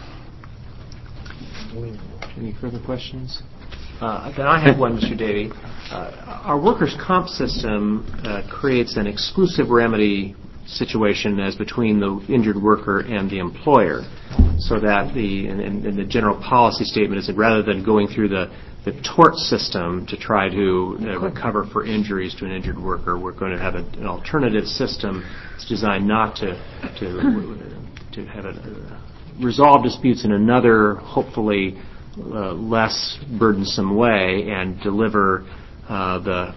Any further questions? Uh, then I have one, Mister Davey. Uh, our workers' comp system uh, creates an exclusive remedy situation as between the injured worker and the employer, so that the and, and the general policy statement is that rather than going through the, the tort system to try to uh, recover for injuries to an injured worker, we're going to have a, an alternative system that's designed not to to to have a, uh, resolve disputes in another, hopefully uh, less burdensome way, and deliver uh, the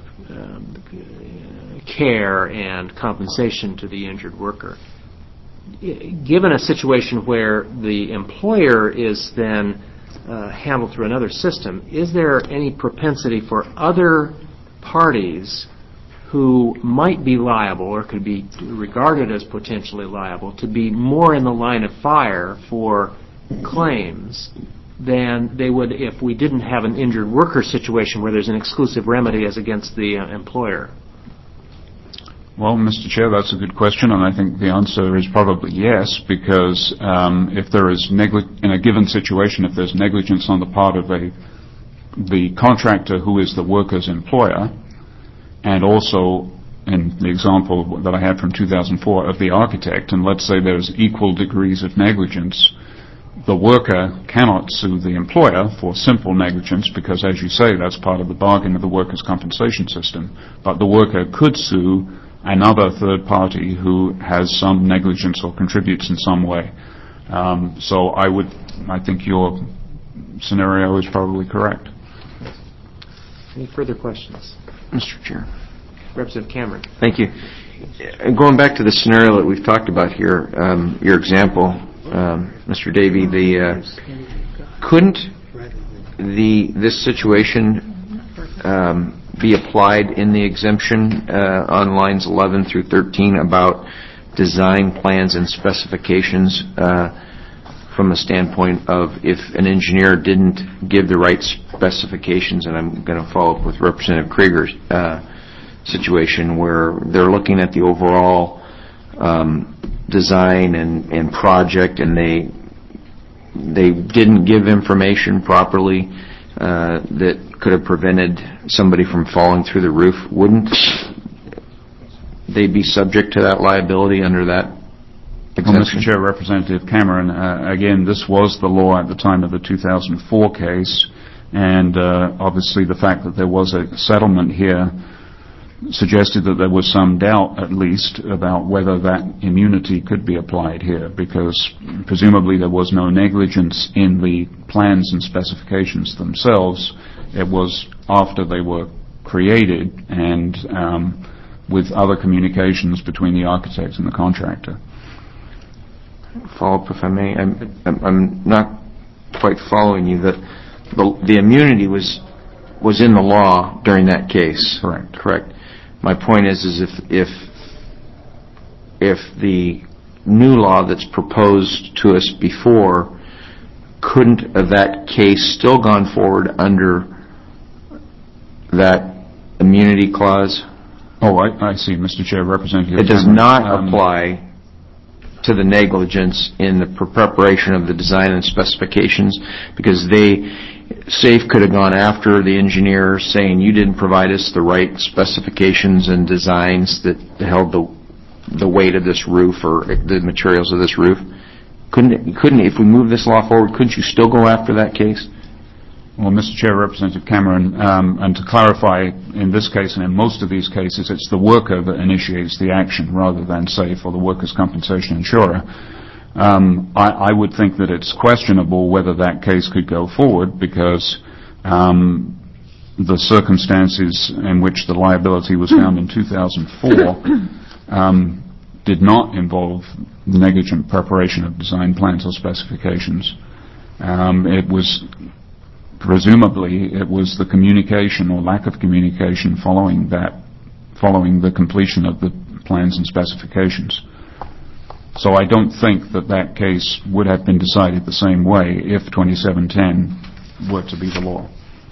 uh, care and compensation to the injured worker. Given a situation where the employer is then uh, handled through another system, is there any propensity for other parties who might be liable or could be regarded as potentially liable to be more in the line of fire for claims than they would if we didn't have an injured worker situation where there's an exclusive remedy as against the uh, employer? Well, Mister Chair, that's a good question, and I think the answer is probably yes, because um, if there is negli- in a given situation, if there's negligence on the part of a the contractor who is the worker's employer, and also in the example that I had from two thousand four of the architect, and let's say there's equal degrees of negligence, the worker cannot sue the employer for simple negligence because, as you say, that's part of the bargain of the workers' compensation system. But the worker could sue another third party who has some negligence or contributes in some way. Um, so I would, I think your scenario is probably correct. Any further questions? Mister Chair. Representative Cameron. Thank you. Going back to the scenario that we've talked about here, um, your example, um, Mister Davey, the uh, couldn't the this situation um, be applied in the exemption uh, on lines eleven through thirteen about design plans and specifications uh, from the standpoint of if an engineer didn't give the right specifications, and I'm going to follow up with Representative Krieger's uh, situation where they're looking at the overall um, design and, and project, and they they didn't give information properly uh, that could have prevented somebody from falling through the roof. Wouldn't they be subject to that liability under that exemption? Well, Mister Chair, Representative Cameron, uh, again, this was the law at the time of the two thousand four case, and uh, obviously the fact that there was a settlement here suggested that there was some doubt, at least, about whether that immunity could be applied here, because presumably there was no negligence in the plans and specifications themselves. It was after they were created and um, with other communications between the architect and the contractor. Follow up, if I may. I'm, I'm, I'm not quite following you. The, the, the immunity was was in the law during that case. Correct. Correct. My point is, is if if if the new law that's proposed to us before, couldn't uh, that case still gone forward under that immunity clause? Oh, I, I see, Mister Chair, Representative. It does Cameron. not um, apply to the negligence in the preparation of the design and specifications, because they. SAFE could have gone after the engineer saying you didn't provide us the right specifications and designs that held the the weight of this roof or the materials of this roof. Couldn't it, couldn't if we move this law forward, couldn't you still go after that case? Well, Mister Chair, Representative Cameron, um, and to clarify, in this case and in most of these cases, it's the worker that initiates the action rather than SAFE or the workers' compensation insurer. Um, I, I would think that it's questionable whether that case could go forward because um, the circumstances in which the liability was found in two thousand four um, did not involve negligent preparation of design plans or specifications. Um, it was presumably it was the communication or lack of communication following that, following the completion of the plans and specifications. So I don't think that that case would have been decided the same way if twenty-seven ten were to be the law.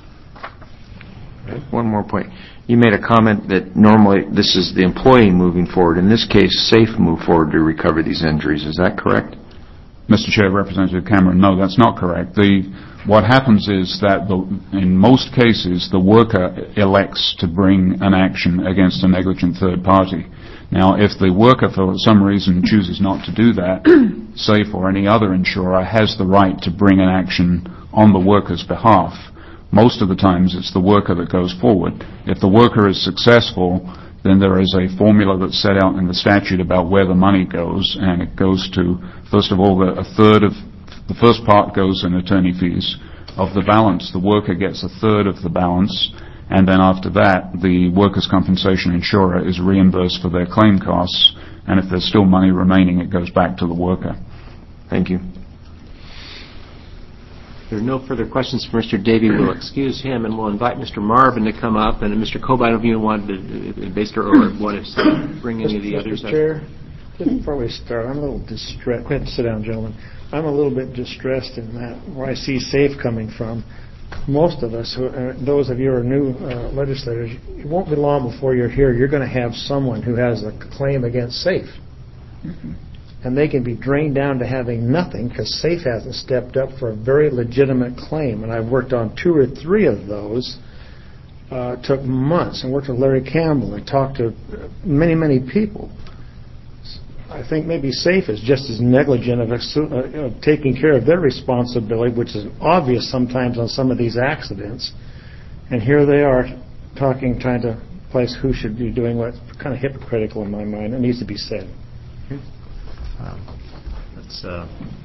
One more point. You made a comment that normally this is the employee moving forward. In this case, SAFE moved forward to recover these injuries. Is that correct? Mister Chair, Representative Cameron, no, that's not correct. The, what happens is that the, in most cases, the worker elects to bring an action against a negligent third party. Now, if the worker, for some reason, chooses not to do that, SAFE or any other insurer has the right to bring an action on the worker's behalf. Most of the times, it's the worker that goes forward. If the worker is successful, then there is a formula that's set out in the statute about where the money goes, and it goes to, first of all, the, a third of, the first part goes in attorney fees. Of the balance, the worker gets a third of the balance, and then after that, the workers' compensation insurer is reimbursed for their claim costs, and if there's still money remaining, it goes back to the worker. Thank you. If there are no further questions for Mister Davey, we'll excuse him and we'll invite Mister Marvin to come up. And Mister Cobb, I don't know if you wanted to, Baster or wanted to bring any of the others up. Mister Chair, just before we start, I'm a little distressed. Go ahead and sit down, gentlemen. I'm a little bit distressed in that where I see SAFE coming from. Most of us, who, uh, those of you who are new uh, legislators, it won't be long before you're here. You're going to have someone who has a claim against SAFE. Mm-hmm. And they can be drained down to having nothing because SAFE hasn't stepped up for a very legitimate claim. And I've worked on two or three of those. Uh, it took months and worked with Larry Campbell and talked to many, many people. I think maybe SAFE is just as negligent of, uh, of taking care of their responsibility, which is obvious sometimes on some of these accidents. And here they are talking, trying to place who should be doing what. Kind of hypocritical in my mind. It needs to be said. Um, let's, uh,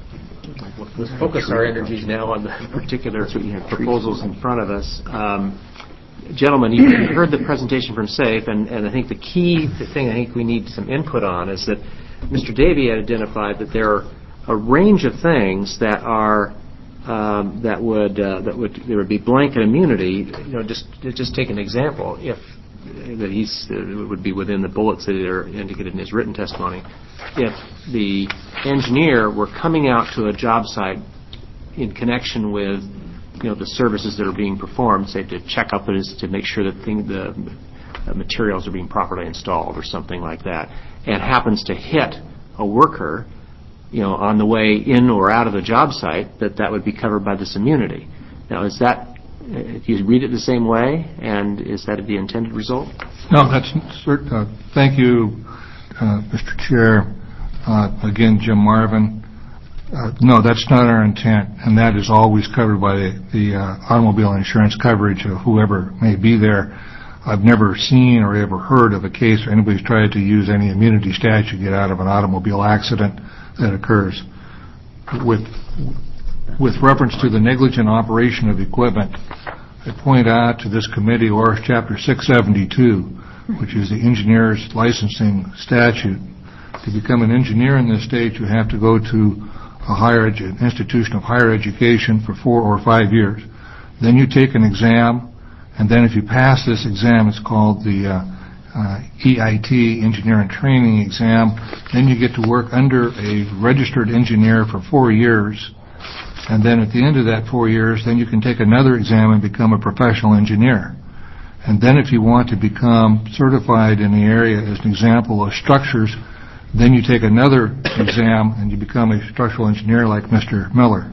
let's focus our energies now on the particular proposals in front of us. Um, gentlemen, you heard the presentation from SAFE, and, and I think the key the thing I think we need some input on is that Mister Davey had identified that there are a range of things that are um, that would uh, that would there would be blanket immunity. You know, just just take an example. If that he's uh, would be within the bullets that are indicated in his written testimony. If the engineer were coming out to a job site in connection with, you know, the services that are being performed, say to check up to make sure that thing, the uh, materials are being properly installed or something like that, and happens to hit a worker, you know, on the way in or out of the job site, that that would be covered by this immunity. Now, is that, if you read it the same way, and is that the intended result? No, that's certain. Uh, thank you, uh, Mister Chair. Uh, again, Jim Marvin. Uh, no, that's not our intent, and that is always covered by the, the uh, automobile insurance coverage of whoever may be there. I've never seen or ever heard of a case where anybody's tried to use any immunity statute to get out of an automobile accident that occurs. With with reference to the negligent operation of equipment, I point out to this committee O R S Chapter six seventy-two, which is the engineer's licensing statute. To become an engineer in this state, you have to go to a higher edu- institution of higher education for four or five years. Then you take an exam, and then if you pass this exam, it's called the uh, uh, E I T, Engineer and Training Exam. Then you get to work under a registered engineer for four years. And then at the end of that four years, then you can take another exam and become a professional engineer. And then if you want to become certified in the area, as an example of structures, then you take another exam and you become a structural engineer like Mister Miller.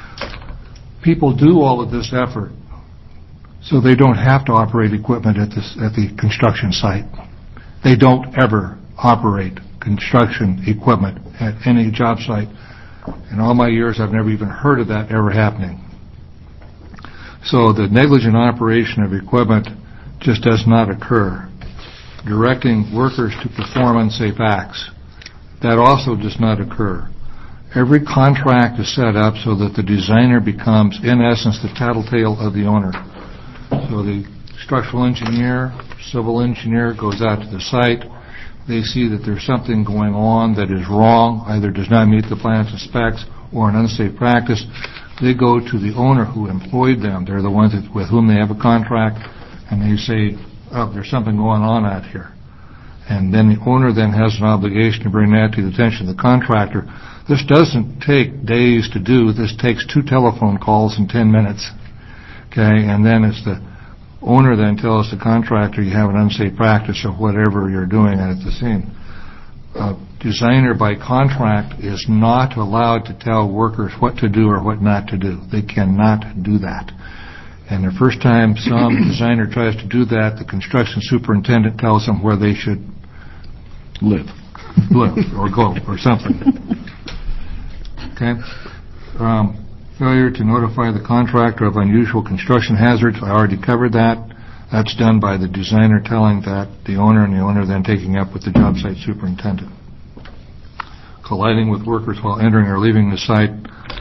People do all of this effort so they don't have to operate equipment at, this, at the construction site. They don't ever operate construction equipment at any job site. In all my years, I've never even heard of that ever happening. So the negligent operation of equipment just does not occur. Directing workers to perform unsafe acts, that also does not occur. Every contract is set up so that the designer becomes, in essence, the tattletale of the owner. So the structural engineer, civil engineer goes out to the site. They see that there's something going on that is wrong, either does not meet the plans and specs or an unsafe practice. They go to the owner who employed them. They're the ones that, with whom they have a contract, and they say, oh, there's something going on out here. And then the owner then has an obligation to bring that to the attention of the contractor. This doesn't take days to do. This takes two telephone calls in ten minutes. Okay, and then it's the owner then tells the contractor you have an unsafe practice or whatever you're doing at the scene. A designer by contract is not allowed to tell workers what to do or what not to do. They cannot do that. And the first time some designer tries to do that, the construction superintendent tells them where they should live, live or go or something. Okay? Um, failure to notify the contractor of unusual construction hazards, I already covered that. That's done by the designer telling that the owner, and the owner then taking up with the job site superintendent. Colliding with workers while entering or leaving the site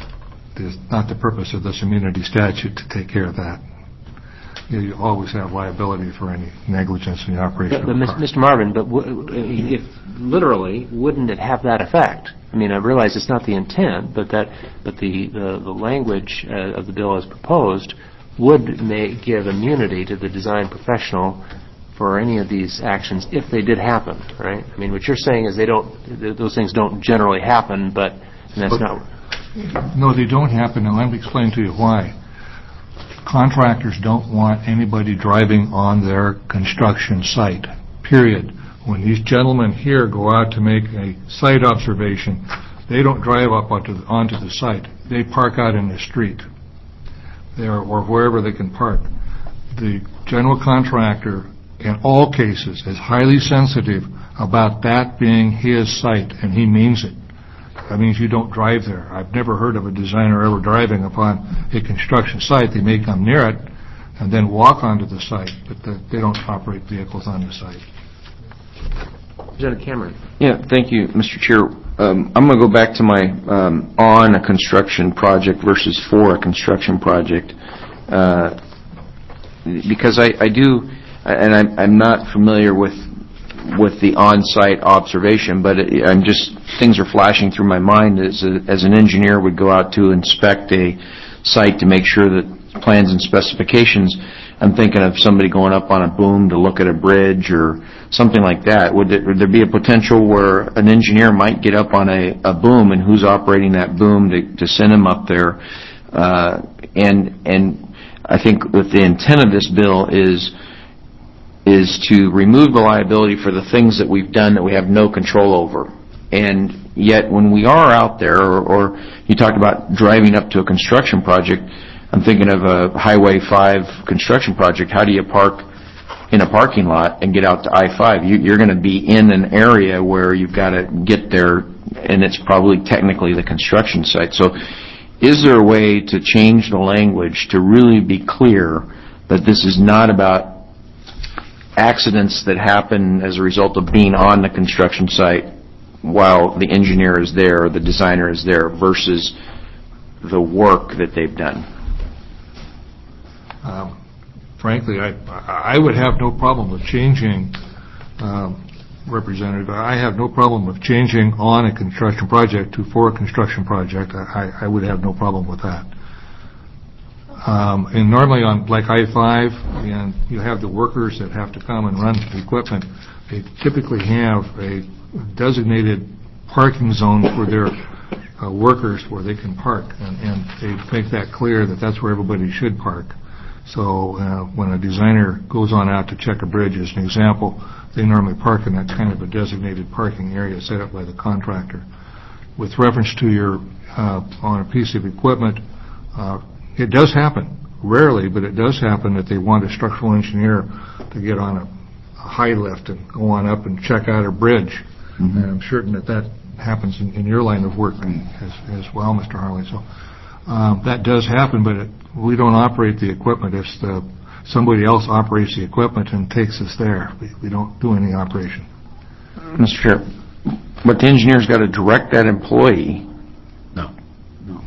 is not the purpose of this immunity statute to take care of that. You, you always have liability for any negligence in the operation but, of but the car. Mister Marvin, but w- if literally, wouldn't it have that effect? I mean, I realize it's not the intent, but that, but the the, the language uh, of the bill as proposed would may give immunity to the design professional for any of these actions if they did happen, right? I mean, what you're saying is they don't; those things don't generally happen, but and that's but, not. No, they don't happen, and let me explain to you why. Contractors don't want anybody driving on their construction site, period. When these gentlemen here go out to make a site observation, they don't drive up onto the, onto the site. They park out in the street there or wherever they can park. The general contractor, in all cases, is highly sensitive about that being his site, and he means it. That means you don't drive there. I've never heard of a designer ever driving upon a construction site. They may come near it and then walk onto the site, but the, they don't operate vehicles on the site. Representative Cameron. Yeah, thank you, Mister Chair. Um, I'm going to go back to my um, on a construction project versus for a construction project uh, because I, I do, and I'm, I'm not familiar with with the on-site observation, but it, I'm just, things are flashing through my mind as, a, as an engineer would go out to inspect a site to make sure that plans and specifications, I'm thinking of somebody going up on a boom to look at a bridge or something like that. Would there, would there be a potential where an engineer might get up on a, a boom, and who's operating that boom to, to send him up there? Uh, and and I think that the intent of this bill is is to remove the liability for the things that we've done that we have no control over. And yet when we are out there, or, or you talked about driving up to a construction project, I'm thinking of a Highway five construction project. How do you park in a parking lot and get out to I five? You, you're going to be in an area where you've got to get there, and it's probably technically the construction site. So is there a way to change the language to really be clear that this is not about accidents that happen as a result of being on the construction site while the engineer is there or the designer is there versus the work that they've done? Um, frankly, I I would have no problem with changing, um, Representative. I have no problem with changing on a construction project to for a construction project. I, I would have no problem with that. Um, and normally on like I five, and you have the workers that have to come and run the equipment, they typically have a designated parking zone for their uh, workers where they can park, and, and they make that clear that that's where everybody should park. So uh, when a designer goes on out to check a bridge, as an example, they normally park in that kind of a designated parking area set up by the contractor. With reference to your uh, on a piece of equipment, uh, it does happen, rarely, but it does happen that they want a structural engineer to get on a, a high lift and go on up and check out a bridge. Mm-hmm. And I'm certain that that happens in, in your line of work as, as well, Mister Harley. So Um, That does happen, but it- we don't operate the equipment. It's the, somebody else operates the equipment and takes us there. We we don't do any operation. Mister Chair, but the engineer's got to direct that employee No. No.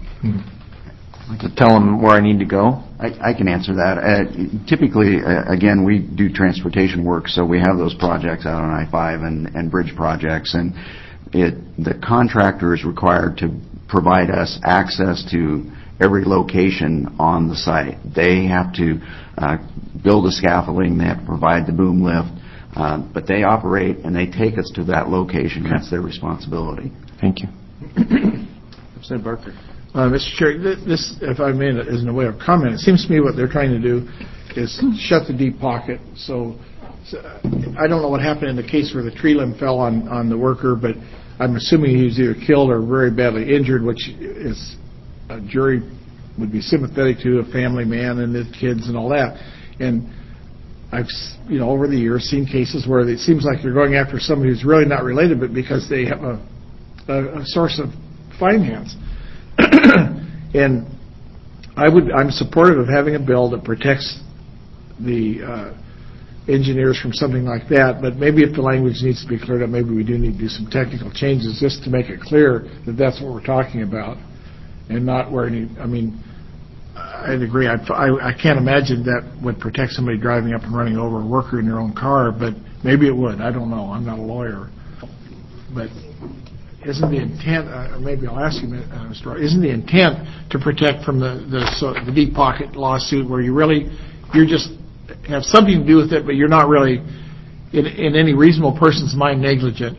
to tell him where I need to go? I I can answer that. Uh, Typically, uh, again, we do transportation work, so we have those projects out on I five and and bridge projects, and it the contractor is required to provide us access to every location on the site. They have to uh, build the scaffolding, they have to provide the boom lift, uh, but they operate and they take us to that location. That's their responsibility. Thank you. Representative Barker. Uh, Mister Chair, thi- this, if I may, is in a way of comment. It seems to me what they're trying to do is shut the deep pocket. So, so I don't know what happened in the case where the tree limb fell on, on the worker, but I'm assuming he was either killed or very badly injured, which is a jury would be sympathetic to, a family man and his kids and all that. And I've, s- you know, over the years seen cases where it seems like you're going after somebody who's really not related, but because they have a, a, a source of finance. And I would, I'm supportive of having a bill that protects the uh, engineers from something like that, but maybe if the language needs to be cleared up, maybe we do need to do some technical changes just to make it clear that that's what we're talking about, and not where any, I mean, I'd agree. I'd, I, I can't imagine that would protect somebody driving up and running over a worker in their own car, but maybe it would. I don't know. I'm not a lawyer. But isn't the intent, uh, maybe I'll ask you, uh, Mister Roy, isn't the intent to protect from the, the, so, the deep pocket lawsuit where you really, you're just have something to do with it, but you're not really, in, in any reasonable person's mind, negligent?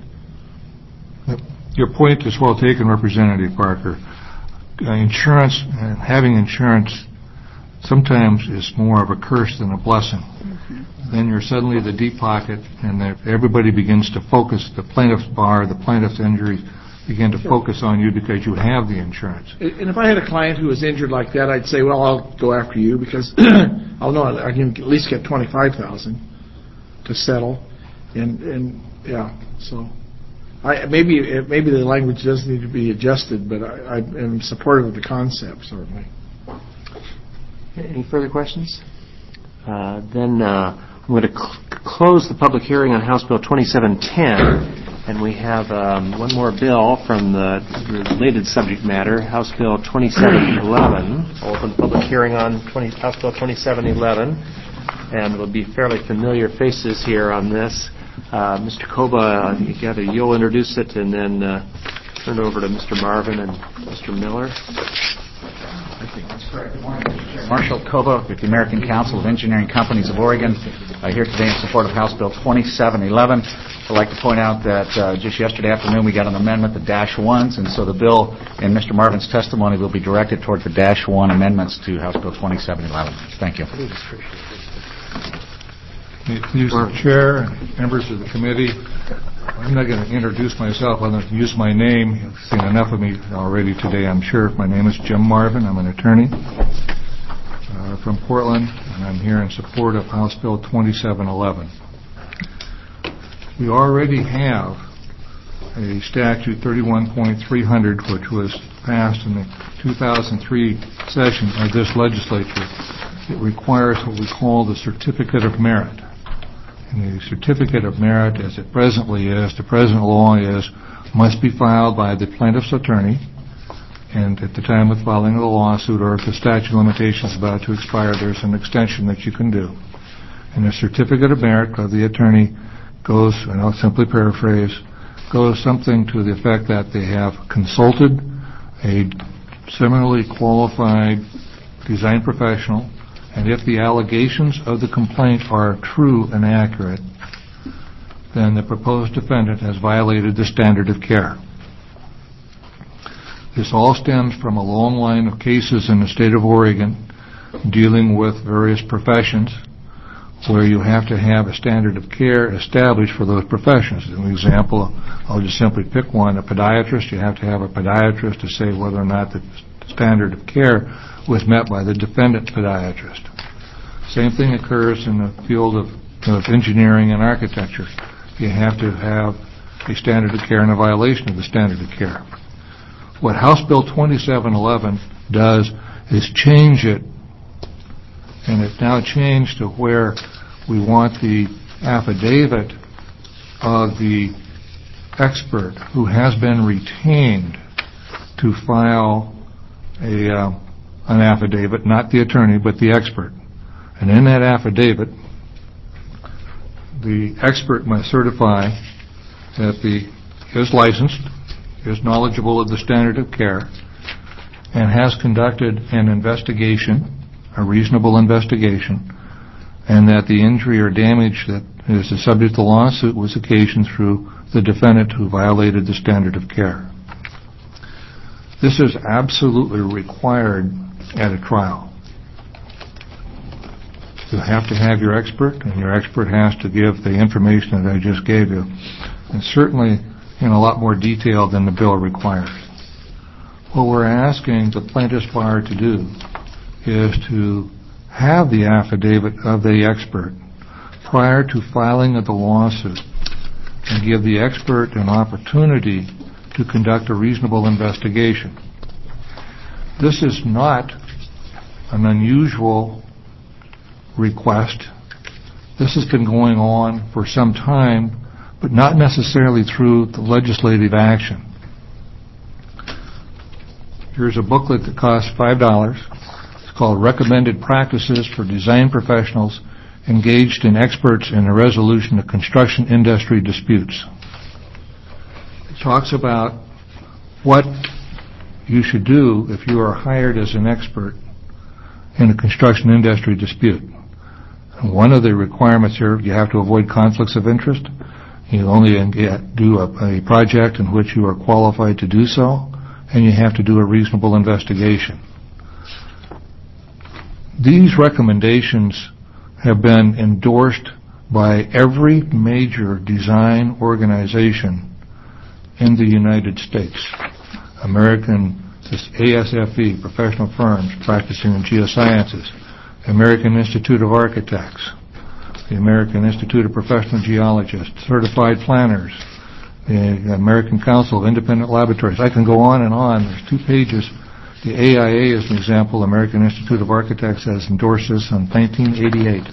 Your point is well taken, Representative Parker. Uh, insurance, uh, having insurance sometimes is more of a curse than a blessing. Mm-hmm. Then you're suddenly the deep pocket, and that everybody begins to focus, the plaintiff's bar, the plaintiff's injuries begin to Sure. focus on you because you have the insurance. And if I had a client who was injured like that, I'd say, well, I'll go after you because I'll know I can at least get twenty-five thousand dollars to settle. And, and yeah, so I, maybe maybe the language does need to be adjusted, but I, I am supportive of the concept, certainly. Any further questions? Uh, Then uh, I'm going to cl- close the public hearing on House Bill twenty-seven ten, and we have um, one more bill from the related subject matter, House Bill twenty-seven eleven. I'll open the public hearing on twenty, House Bill twenty-seven eleven, and there'll be fairly familiar faces here on this. Uh, Mister Koba, together you'll introduce it, and then uh, turn it over to Mister Marvin and Mister Miller. I think that's correct. Good morning, Mister Chair. Marshall Koba with the American Council of Engineering Companies of Oregon, uh, here today in support of House Bill twenty-seven eleven. I'd like to point out that uh, just yesterday afternoon we got an amendment, the dash ones, and so the bill in Mister Marvin's testimony will be directed toward the dash one amendments to House Bill twenty-seven eleven. Thank you. Please, the Chair, members of the committee, I'm not going to introduce myself. I'm going to use my name. You've seen enough of me already today, I'm sure. My name is Jim Marvin. I'm an attorney uh, from Portland, and I'm here in support of House Bill twenty-seven eleven. We already have a statute, thirty-one point three hundred, which was passed in the two thousand three session of this legislature. It requires what we call the Certificate of Merit. And the Certificate of Merit, as it presently is, the present law is, must be filed by the plaintiff's attorney, and at the time of filing of the lawsuit, or if the statute of limitations is about to expire, there's an extension that you can do. And the Certificate of Merit of the attorney goes, and I'll simply paraphrase, goes something to the effect that they have consulted a similarly qualified design professional, and if the allegations of the complaint are true and accurate, then the proposed defendant has violated the standard of care. This all stems from a long line of cases in the state of Oregon dealing with various professions where you have to have a standard of care established for those professions. As an example, I'll just simply pick one, a podiatrist. You have to have a podiatrist to say whether or not the standard of care was met by the defendant's podiatrist. Same thing occurs in the field of, of engineering and architecture. You have to have a standard of care and a violation of the standard of care. What House Bill twenty-seven eleven does is change it, and it's now changed to where we want the affidavit of the expert who has been retained to file a uh, an affidavit, not the attorney, but the expert. And in that affidavit, the expert must certify that the is licensed, is knowledgeable of the standard of care, and has conducted an investigation, a reasonable investigation, and that the injury or damage that is the subject of the lawsuit was occasioned through the defendant who violated the standard of care. This is absolutely required at a trial. You have to have your expert, and your expert has to give the information that I just gave you, and certainly in a lot more detail than the bill requires. What we're asking the plaintiff's bar to do is to have the affidavit of the expert prior to filing of the lawsuit and give the expert an opportunity to conduct a reasonable investigation. This is not an unusual request. This has been going on for some time, but not necessarily through the legislative action. Here's a booklet that costs five dollars. It's called Recommended Practices for Design Professionals Engaged in Experts in the Resolution of Construction Industry Disputes. It talks about what you should do if you are hired as an expert in a construction industry dispute. And one of the requirements here, you have to avoid conflicts of interest. You only get, do a, a project in which you are qualified to do so, and you have to do a reasonable investigation. These recommendations have been endorsed by every major design organization in the United States. American A S F E, professional firms practicing in geosciences, American Institute of Architects, the American Institute of Professional Geologists, certified planners, the American Council of Independent Laboratories. I can go on and on. There's two pages. The A I A, as an example, American Institute of Architects, has endorsed this in nineteen eighty-eight.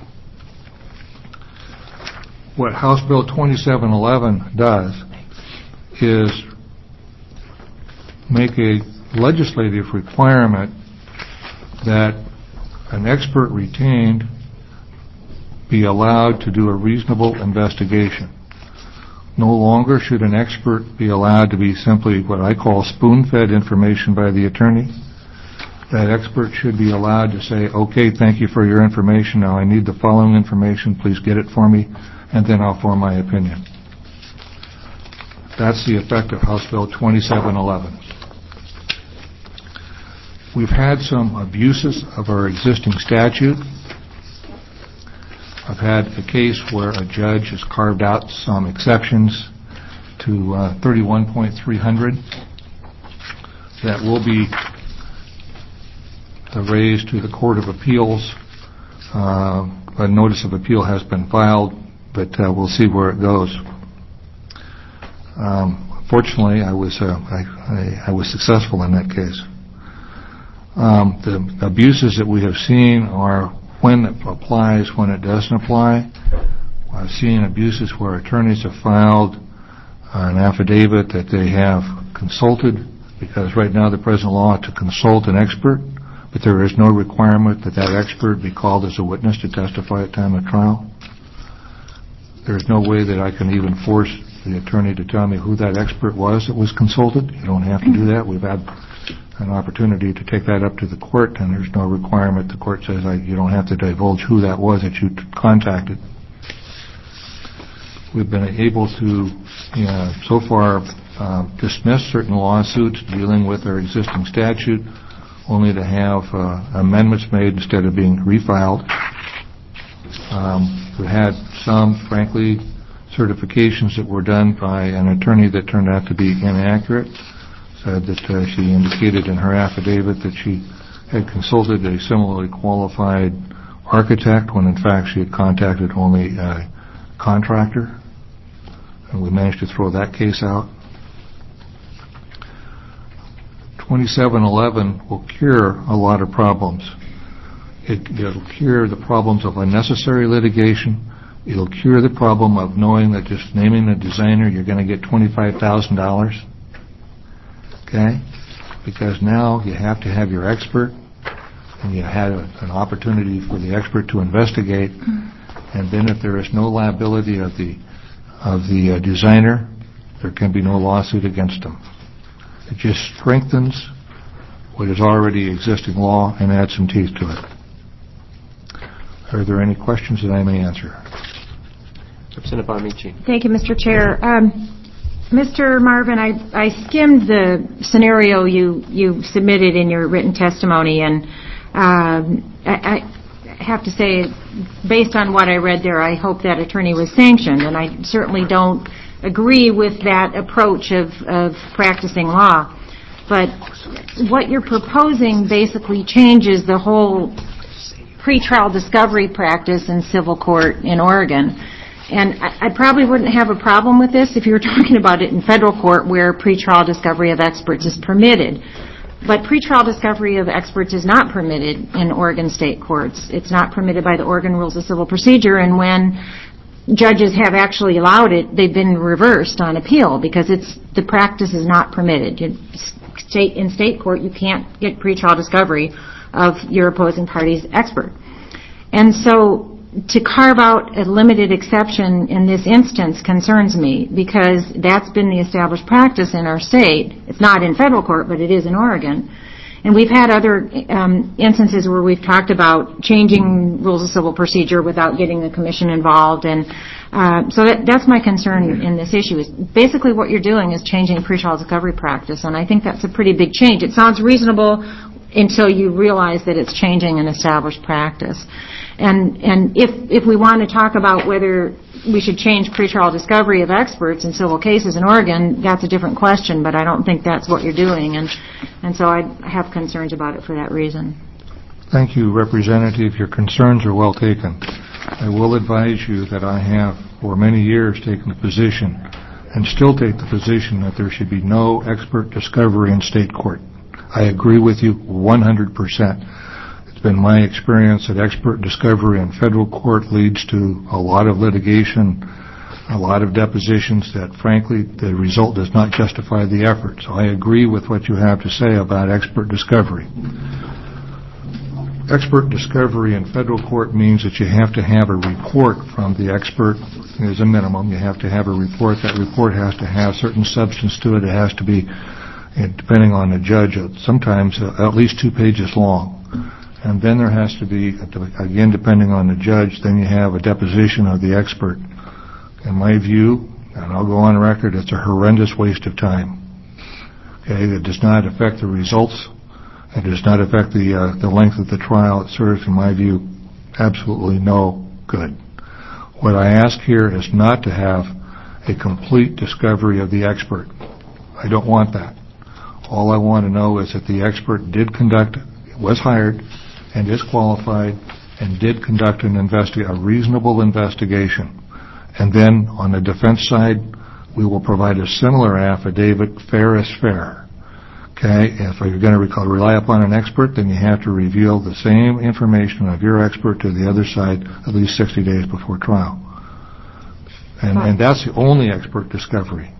What House Bill twenty-seven eleven does is make a legislative requirement that an expert retained be allowed to do a reasonable investigation. No longer should an expert be allowed to be simply what I call spoon-fed information by the attorney. That expert should be allowed to say, okay, thank you for your information. Now I need the following information. Please get it for me, and then I'll form my opinion. That's the effect of House Bill twenty-seven eleven. We've had some abuses of our existing statute. I've had a case where a judge has carved out some exceptions to uh, thirty-one point three hundred that will be uh, raised to the Court of Appeals. Uh, a notice of appeal has been filed, but uh, we'll see where it goes. Um, fortunately, I was uh, I, I, I was successful in that case. Um, the abuses that we have seen are when it applies, when it doesn't apply. I've seen abuses where attorneys have filed an affidavit that they have consulted, because right now the present law to consult an expert, but there is no requirement that that expert be called as a witness to testify at time of trial. There is no way that I can even force the attorney to tell me who that expert was that was consulted. You don't have to do that. We've had an opportunity to take that up to the court, and there's no requirement. The court says I, you don't have to divulge who that was that you t- contacted. We've been able to, you know, so far uh, dismiss certain lawsuits dealing with our existing statute, only to have uh, amendments made instead of being refiled. Um, we had some, frankly, certifications that were done by an attorney that turned out to be inaccurate. Said that uh, she indicated in her affidavit that she had consulted a similarly qualified architect when in fact she had contacted only a contractor, and we managed to throw that case out. twenty-seven eleven will cure a lot of problems. It, it'll cure the problems of unnecessary litigation. It'll cure the problem of knowing that just naming the designer, you're going to get twenty-five thousand dollars. Okay? Because now you have to have your expert, and you have an opportunity for the expert to investigate, and then if there is no liability of the of the uh, designer, there can be no lawsuit against them. It just strengthens what is already existing law and adds some teeth to it. Are there any questions that I may answer? Representative Bonamici. Thank you, Mister Chair. Um, Mister Marvin, I, I skimmed the scenario you, you submitted in your written testimony, and um, I, I have to say, based on what I read there, I hope that attorney was sanctioned, and I certainly don't agree with that approach of, of practicing law. But what you're proposing basically changes the whole pretrial discovery practice in civil court in Oregon. And I, I probably wouldn't have a problem with this if you were talking about it in federal court where pretrial discovery of experts is permitted. But pretrial discovery of experts is not permitted in Oregon state courts. It's not permitted by the Oregon Rules of Civil Procedure, and when judges have actually allowed it, they've been reversed on appeal because it's the practice is not permitted. You, state, in state court, you can't get pretrial discovery of your opposing party's expert. And so to carve out a limited exception in this instance concerns me because that's been the established practice in our state. It's not in federal court, but it is in Oregon. And we've had other um, instances where we've talked about changing rules of civil procedure without getting the commission involved. And uh, so that, that's my concern in this issue is basically what you're doing is changing pretrial discovery practice. And I think that's a pretty big change. It sounds reasonable until you realize that it's changing an established practice. And and if if we want to talk about whether we should change pretrial discovery of experts in civil cases in Oregon, that's a different question, but I don't think that's what you're doing, and and so I have concerns about it for that reason. Thank you, Representative. Your concerns are well taken. I will advise you that I have for many years taken the position and still take the position that there should be no expert discovery in state court. I agree with you one hundred percent. It's been my experience that expert discovery in federal court leads to a lot of litigation, a lot of depositions that, frankly, the result does not justify the effort. So I agree with what you have to say about expert discovery. Expert discovery in federal court means that you have to have a report from the expert as a minimum. You have to have a report. That report has to have certain substance to it. It has to be, depending on the judge, sometimes at least two pages long. And then there has to be, again, depending on the judge, then you have a deposition of the expert. In my view, and I'll go on record, it's a horrendous waste of time. Okay, it does not affect the results. It does not affect the uh, the length of the trial. It serves, in my view, absolutely no good. What I ask here is not to have a complete discovery of the expert. I don't want that. All I want to know is that the expert did conduct, was hired, and is qualified, and did conduct an investi- a reasonable investigation. And then, on the defense side, we will provide a similar affidavit, fair as fair. Okay? If you're going to rely upon an expert, then you have to reveal the same information of your expert to the other side at least sixty days before trial. And, and that's the only expert discovery.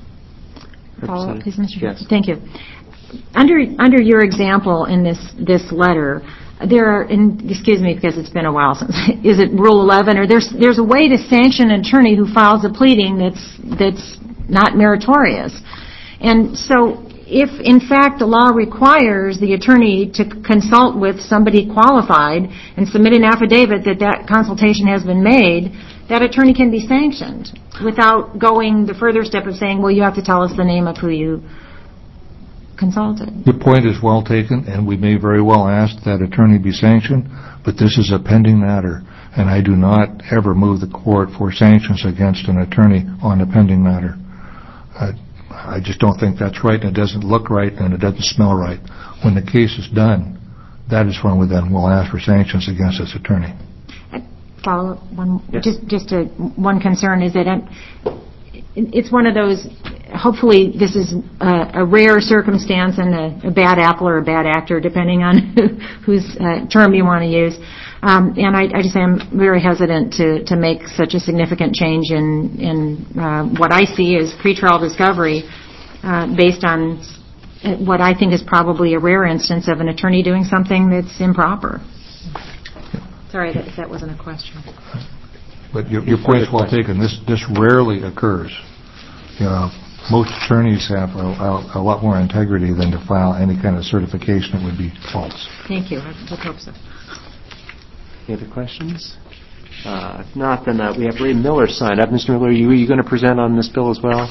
Follow up, please, Mister Yes. Chair. Thank you. Under under your example in this this letter, there are, and excuse me because it's been a while since, is it Rule eleven, or there's there's a way to sanction an attorney who files a pleading that's that's not meritorious. And so if, in fact, the law requires the attorney to consult with somebody qualified and submit an affidavit that that consultation has been made, that attorney can be sanctioned without going the further step of saying, well, you have to tell us the name of who you consulted. Your point is well taken, and we may very well ask that attorney be sanctioned, but this is a pending matter, and I do not ever move the court for sanctions against an attorney on a pending matter. Uh, I just don't think that's right, and it doesn't look right, and it doesn't smell right. When the case is done, that is when we then will ask for sanctions against this attorney. Follow up one. Yes. Just just a, one concern is that I'm, it's one of those hopefully this is a, a rare circumstance and a, a bad apple or a bad actor, depending on who, whose uh, term you want to use. Um, and I, I just am very hesitant to, to make such a significant change in, in uh, what I see as pretrial discovery uh, based on what I think is probably a rare instance of an attorney doing something that's improper. Sorry that that wasn't a question. But your, your point is well taken. This this rarely occurs. You know, most attorneys have a, a, a lot more integrity than to file any kind of certification that would be false. Thank you. I would hope so. Any other questions? Uh, if not, then uh, we have Ray Miller signed up. Mister Miller, are you, are you going to present on this bill as well?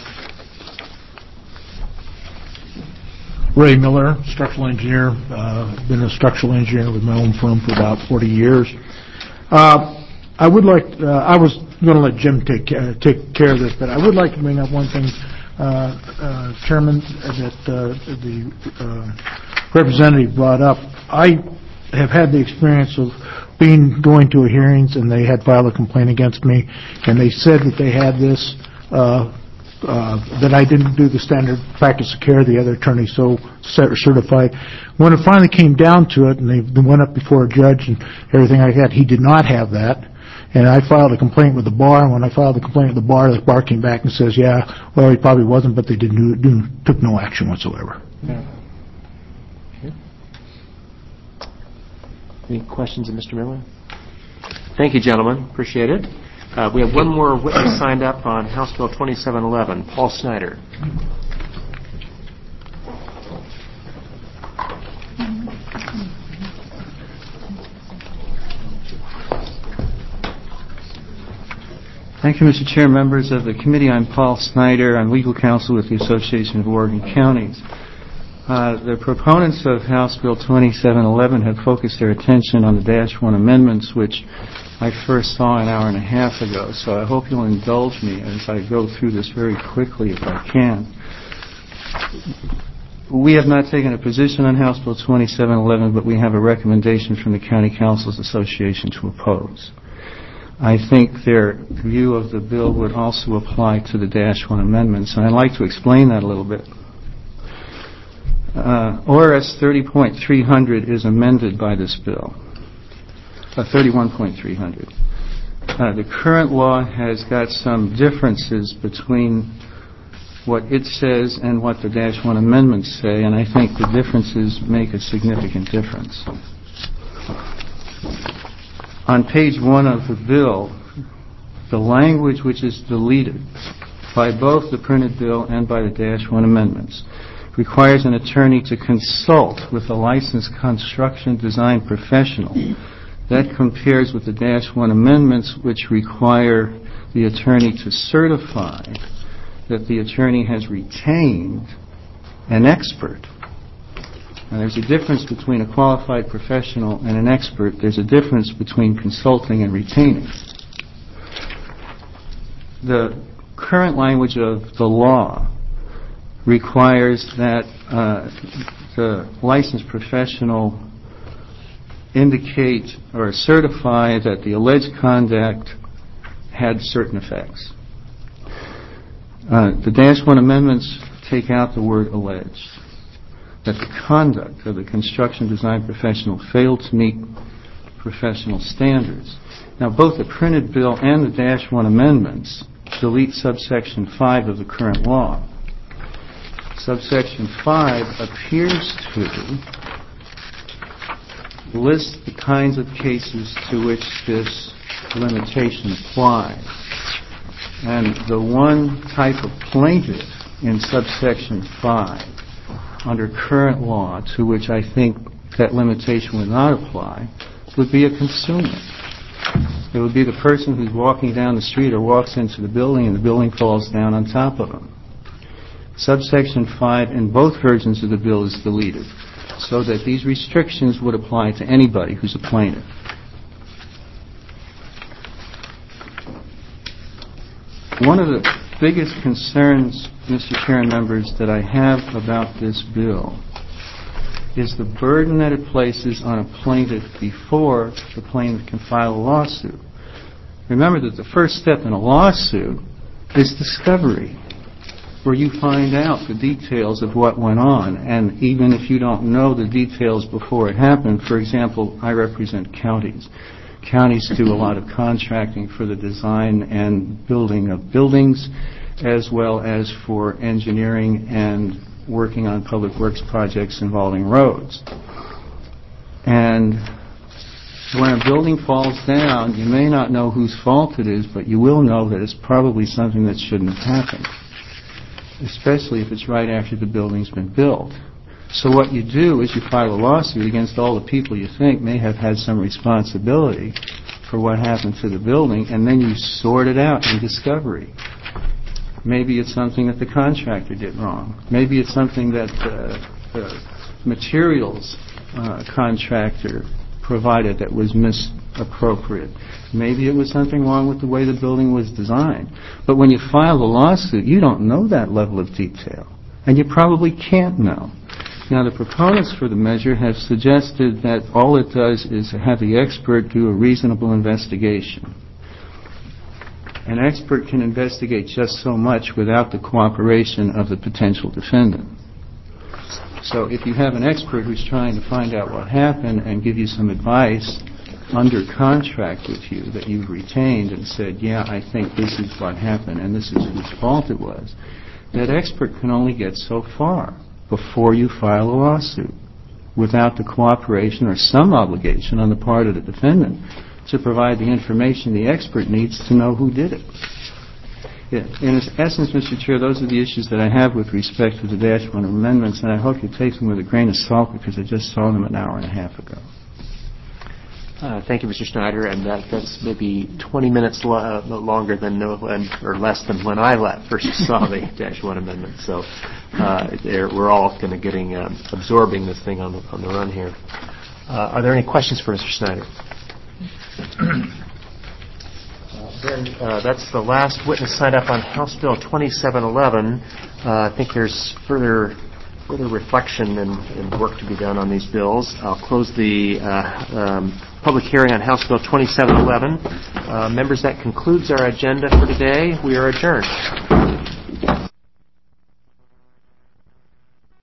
Ray Miller, structural engineer. Uh, been a structural engineer with my own firm for about forty years. Uh, I would like. Uh, I was going to let Jim take uh, take care of this, but I would like to bring up one thing, uh, uh, Chairman, that uh, the uh, representative brought up. I have had the experience of being going to a hearings, and they had filed a complaint against me, and they said that they had this. Uh, Uh, that I didn't do the standard practice of care the other attorney so certified. When it finally came down to it and they went up before a judge and everything like that, he did not have that. And I filed a complaint with the bar, and when I filed the complaint with the bar, the bar came back and says, yeah, well, he probably wasn't, but they didn't do, took no action whatsoever. Yeah. Okay. Any questions of Mister Miller? Thank you, gentlemen. Appreciate it. Uh, we have one more witness signed up on House Bill twenty-seven eleven, Paul Snyder. Thank you, Mister Chair, members of the committee. I'm Paul Snyder. I'm legal counsel with the Association of Oregon Counties. Uh, the proponents of House Bill twenty-seven eleven have focused their attention on the Dash one amendments, which I first saw an hour and a half ago, so I hope you'll indulge me as I go through this very quickly if I can. We have not taken a position on House Bill twenty-seven eleven, but we have a recommendation from the County Councils Association to oppose. I think their view of the bill would also apply to the Dash one amendments, and I'd like to explain that a little bit. Uh, O R S thirty point three hundred is amended by this bill. Uh, thirty-one point three hundred. Uh, the current law has got some differences between what it says and what the Dash one amendments say, and I think the differences make a significant difference. On page one of the bill, the language which is deleted by both the printed bill and by the Dash one amendments requires an attorney to consult with a licensed construction design professional. That compares with the Dash one amendments, which require the attorney to certify that the attorney has retained an expert. Now, there's a difference between a qualified professional and an expert. There's a difference between consulting and retaining. The current language of the law requires that uh, the licensed professional indicate or certify that the alleged conduct had certain effects. Uh, the Dash one amendments take out the word alleged, that the conduct of the construction design professional failed to meet professional standards. Now, both the printed bill and the Dash one amendments delete subsection five of the current law. Subsection five appears to list the kinds of cases to which this limitation applies. And the one type of plaintiff in subsection five under current law to which I think that limitation would not apply would be a consumer. It would be the person who's walking down the street or walks into the building and the building falls down on top of them. Subsection five in both versions of the bill is deleted, so that these restrictions would apply to anybody who's a plaintiff. One of the biggest concerns, Mister Chair and members, that I have about this bill is the burden that it places on a plaintiff before the plaintiff can file a lawsuit. Remember that the first step in a lawsuit is discovery. where you find out the details of what went on. And even if you don't know the details before it happened, for example, I represent counties. Counties do a lot of contracting for the design and building of buildings, as well as for engineering and working on public works projects involving roads. And when a building falls down, you may not know whose fault it is, but you will know that it's probably something that shouldn't have happened, especially if it's right after the building's been built. So what you do is you file a lawsuit against all the people you think may have had some responsibility for what happened to the building, and then you sort it out in discovery. Maybe it's something that the contractor did wrong. Maybe it's something that uh, the materials uh, contractor provided that was misappropriate. Maybe it was something wrong with the way the building was designed. But when you file a lawsuit, you don't know that level of detail, and you probably can't know. Now, the proponents for the measure have suggested that all it does is have the expert do a reasonable investigation. An expert can investigate just so much without the cooperation of the potential defendant. So if you have an expert who's trying to find out what happened and give you some advice under contract with you that you've retained and said, yeah, I think this is what happened and this is whose fault it was, that expert can only get so far before you file a lawsuit without the cooperation or some obligation on the part of the defendant to provide the information the expert needs to know who did it. In essence, Mister Chair, those are the issues that I have with respect to the Dash one amendments, and I hope you take them with a grain of salt because I just saw them an hour and a half ago. Uh, thank you, Mister Schneider, and that, that's maybe twenty minutes lo- uh, longer than no, or less than when I first saw the Dash one amendment. So uh, we're all kind of getting um, absorbing this thing on the, on the run here. Uh, are there any questions for Mister Schneider? Then uh, that's the last witness signed up on House Bill twenty-seven eleven. Uh, I think there's further further reflection and, and work to be done on these bills. I'll close the uh, um, public hearing on House Bill twenty-seven eleven. Uh, members, that concludes our agenda for today. We are adjourned.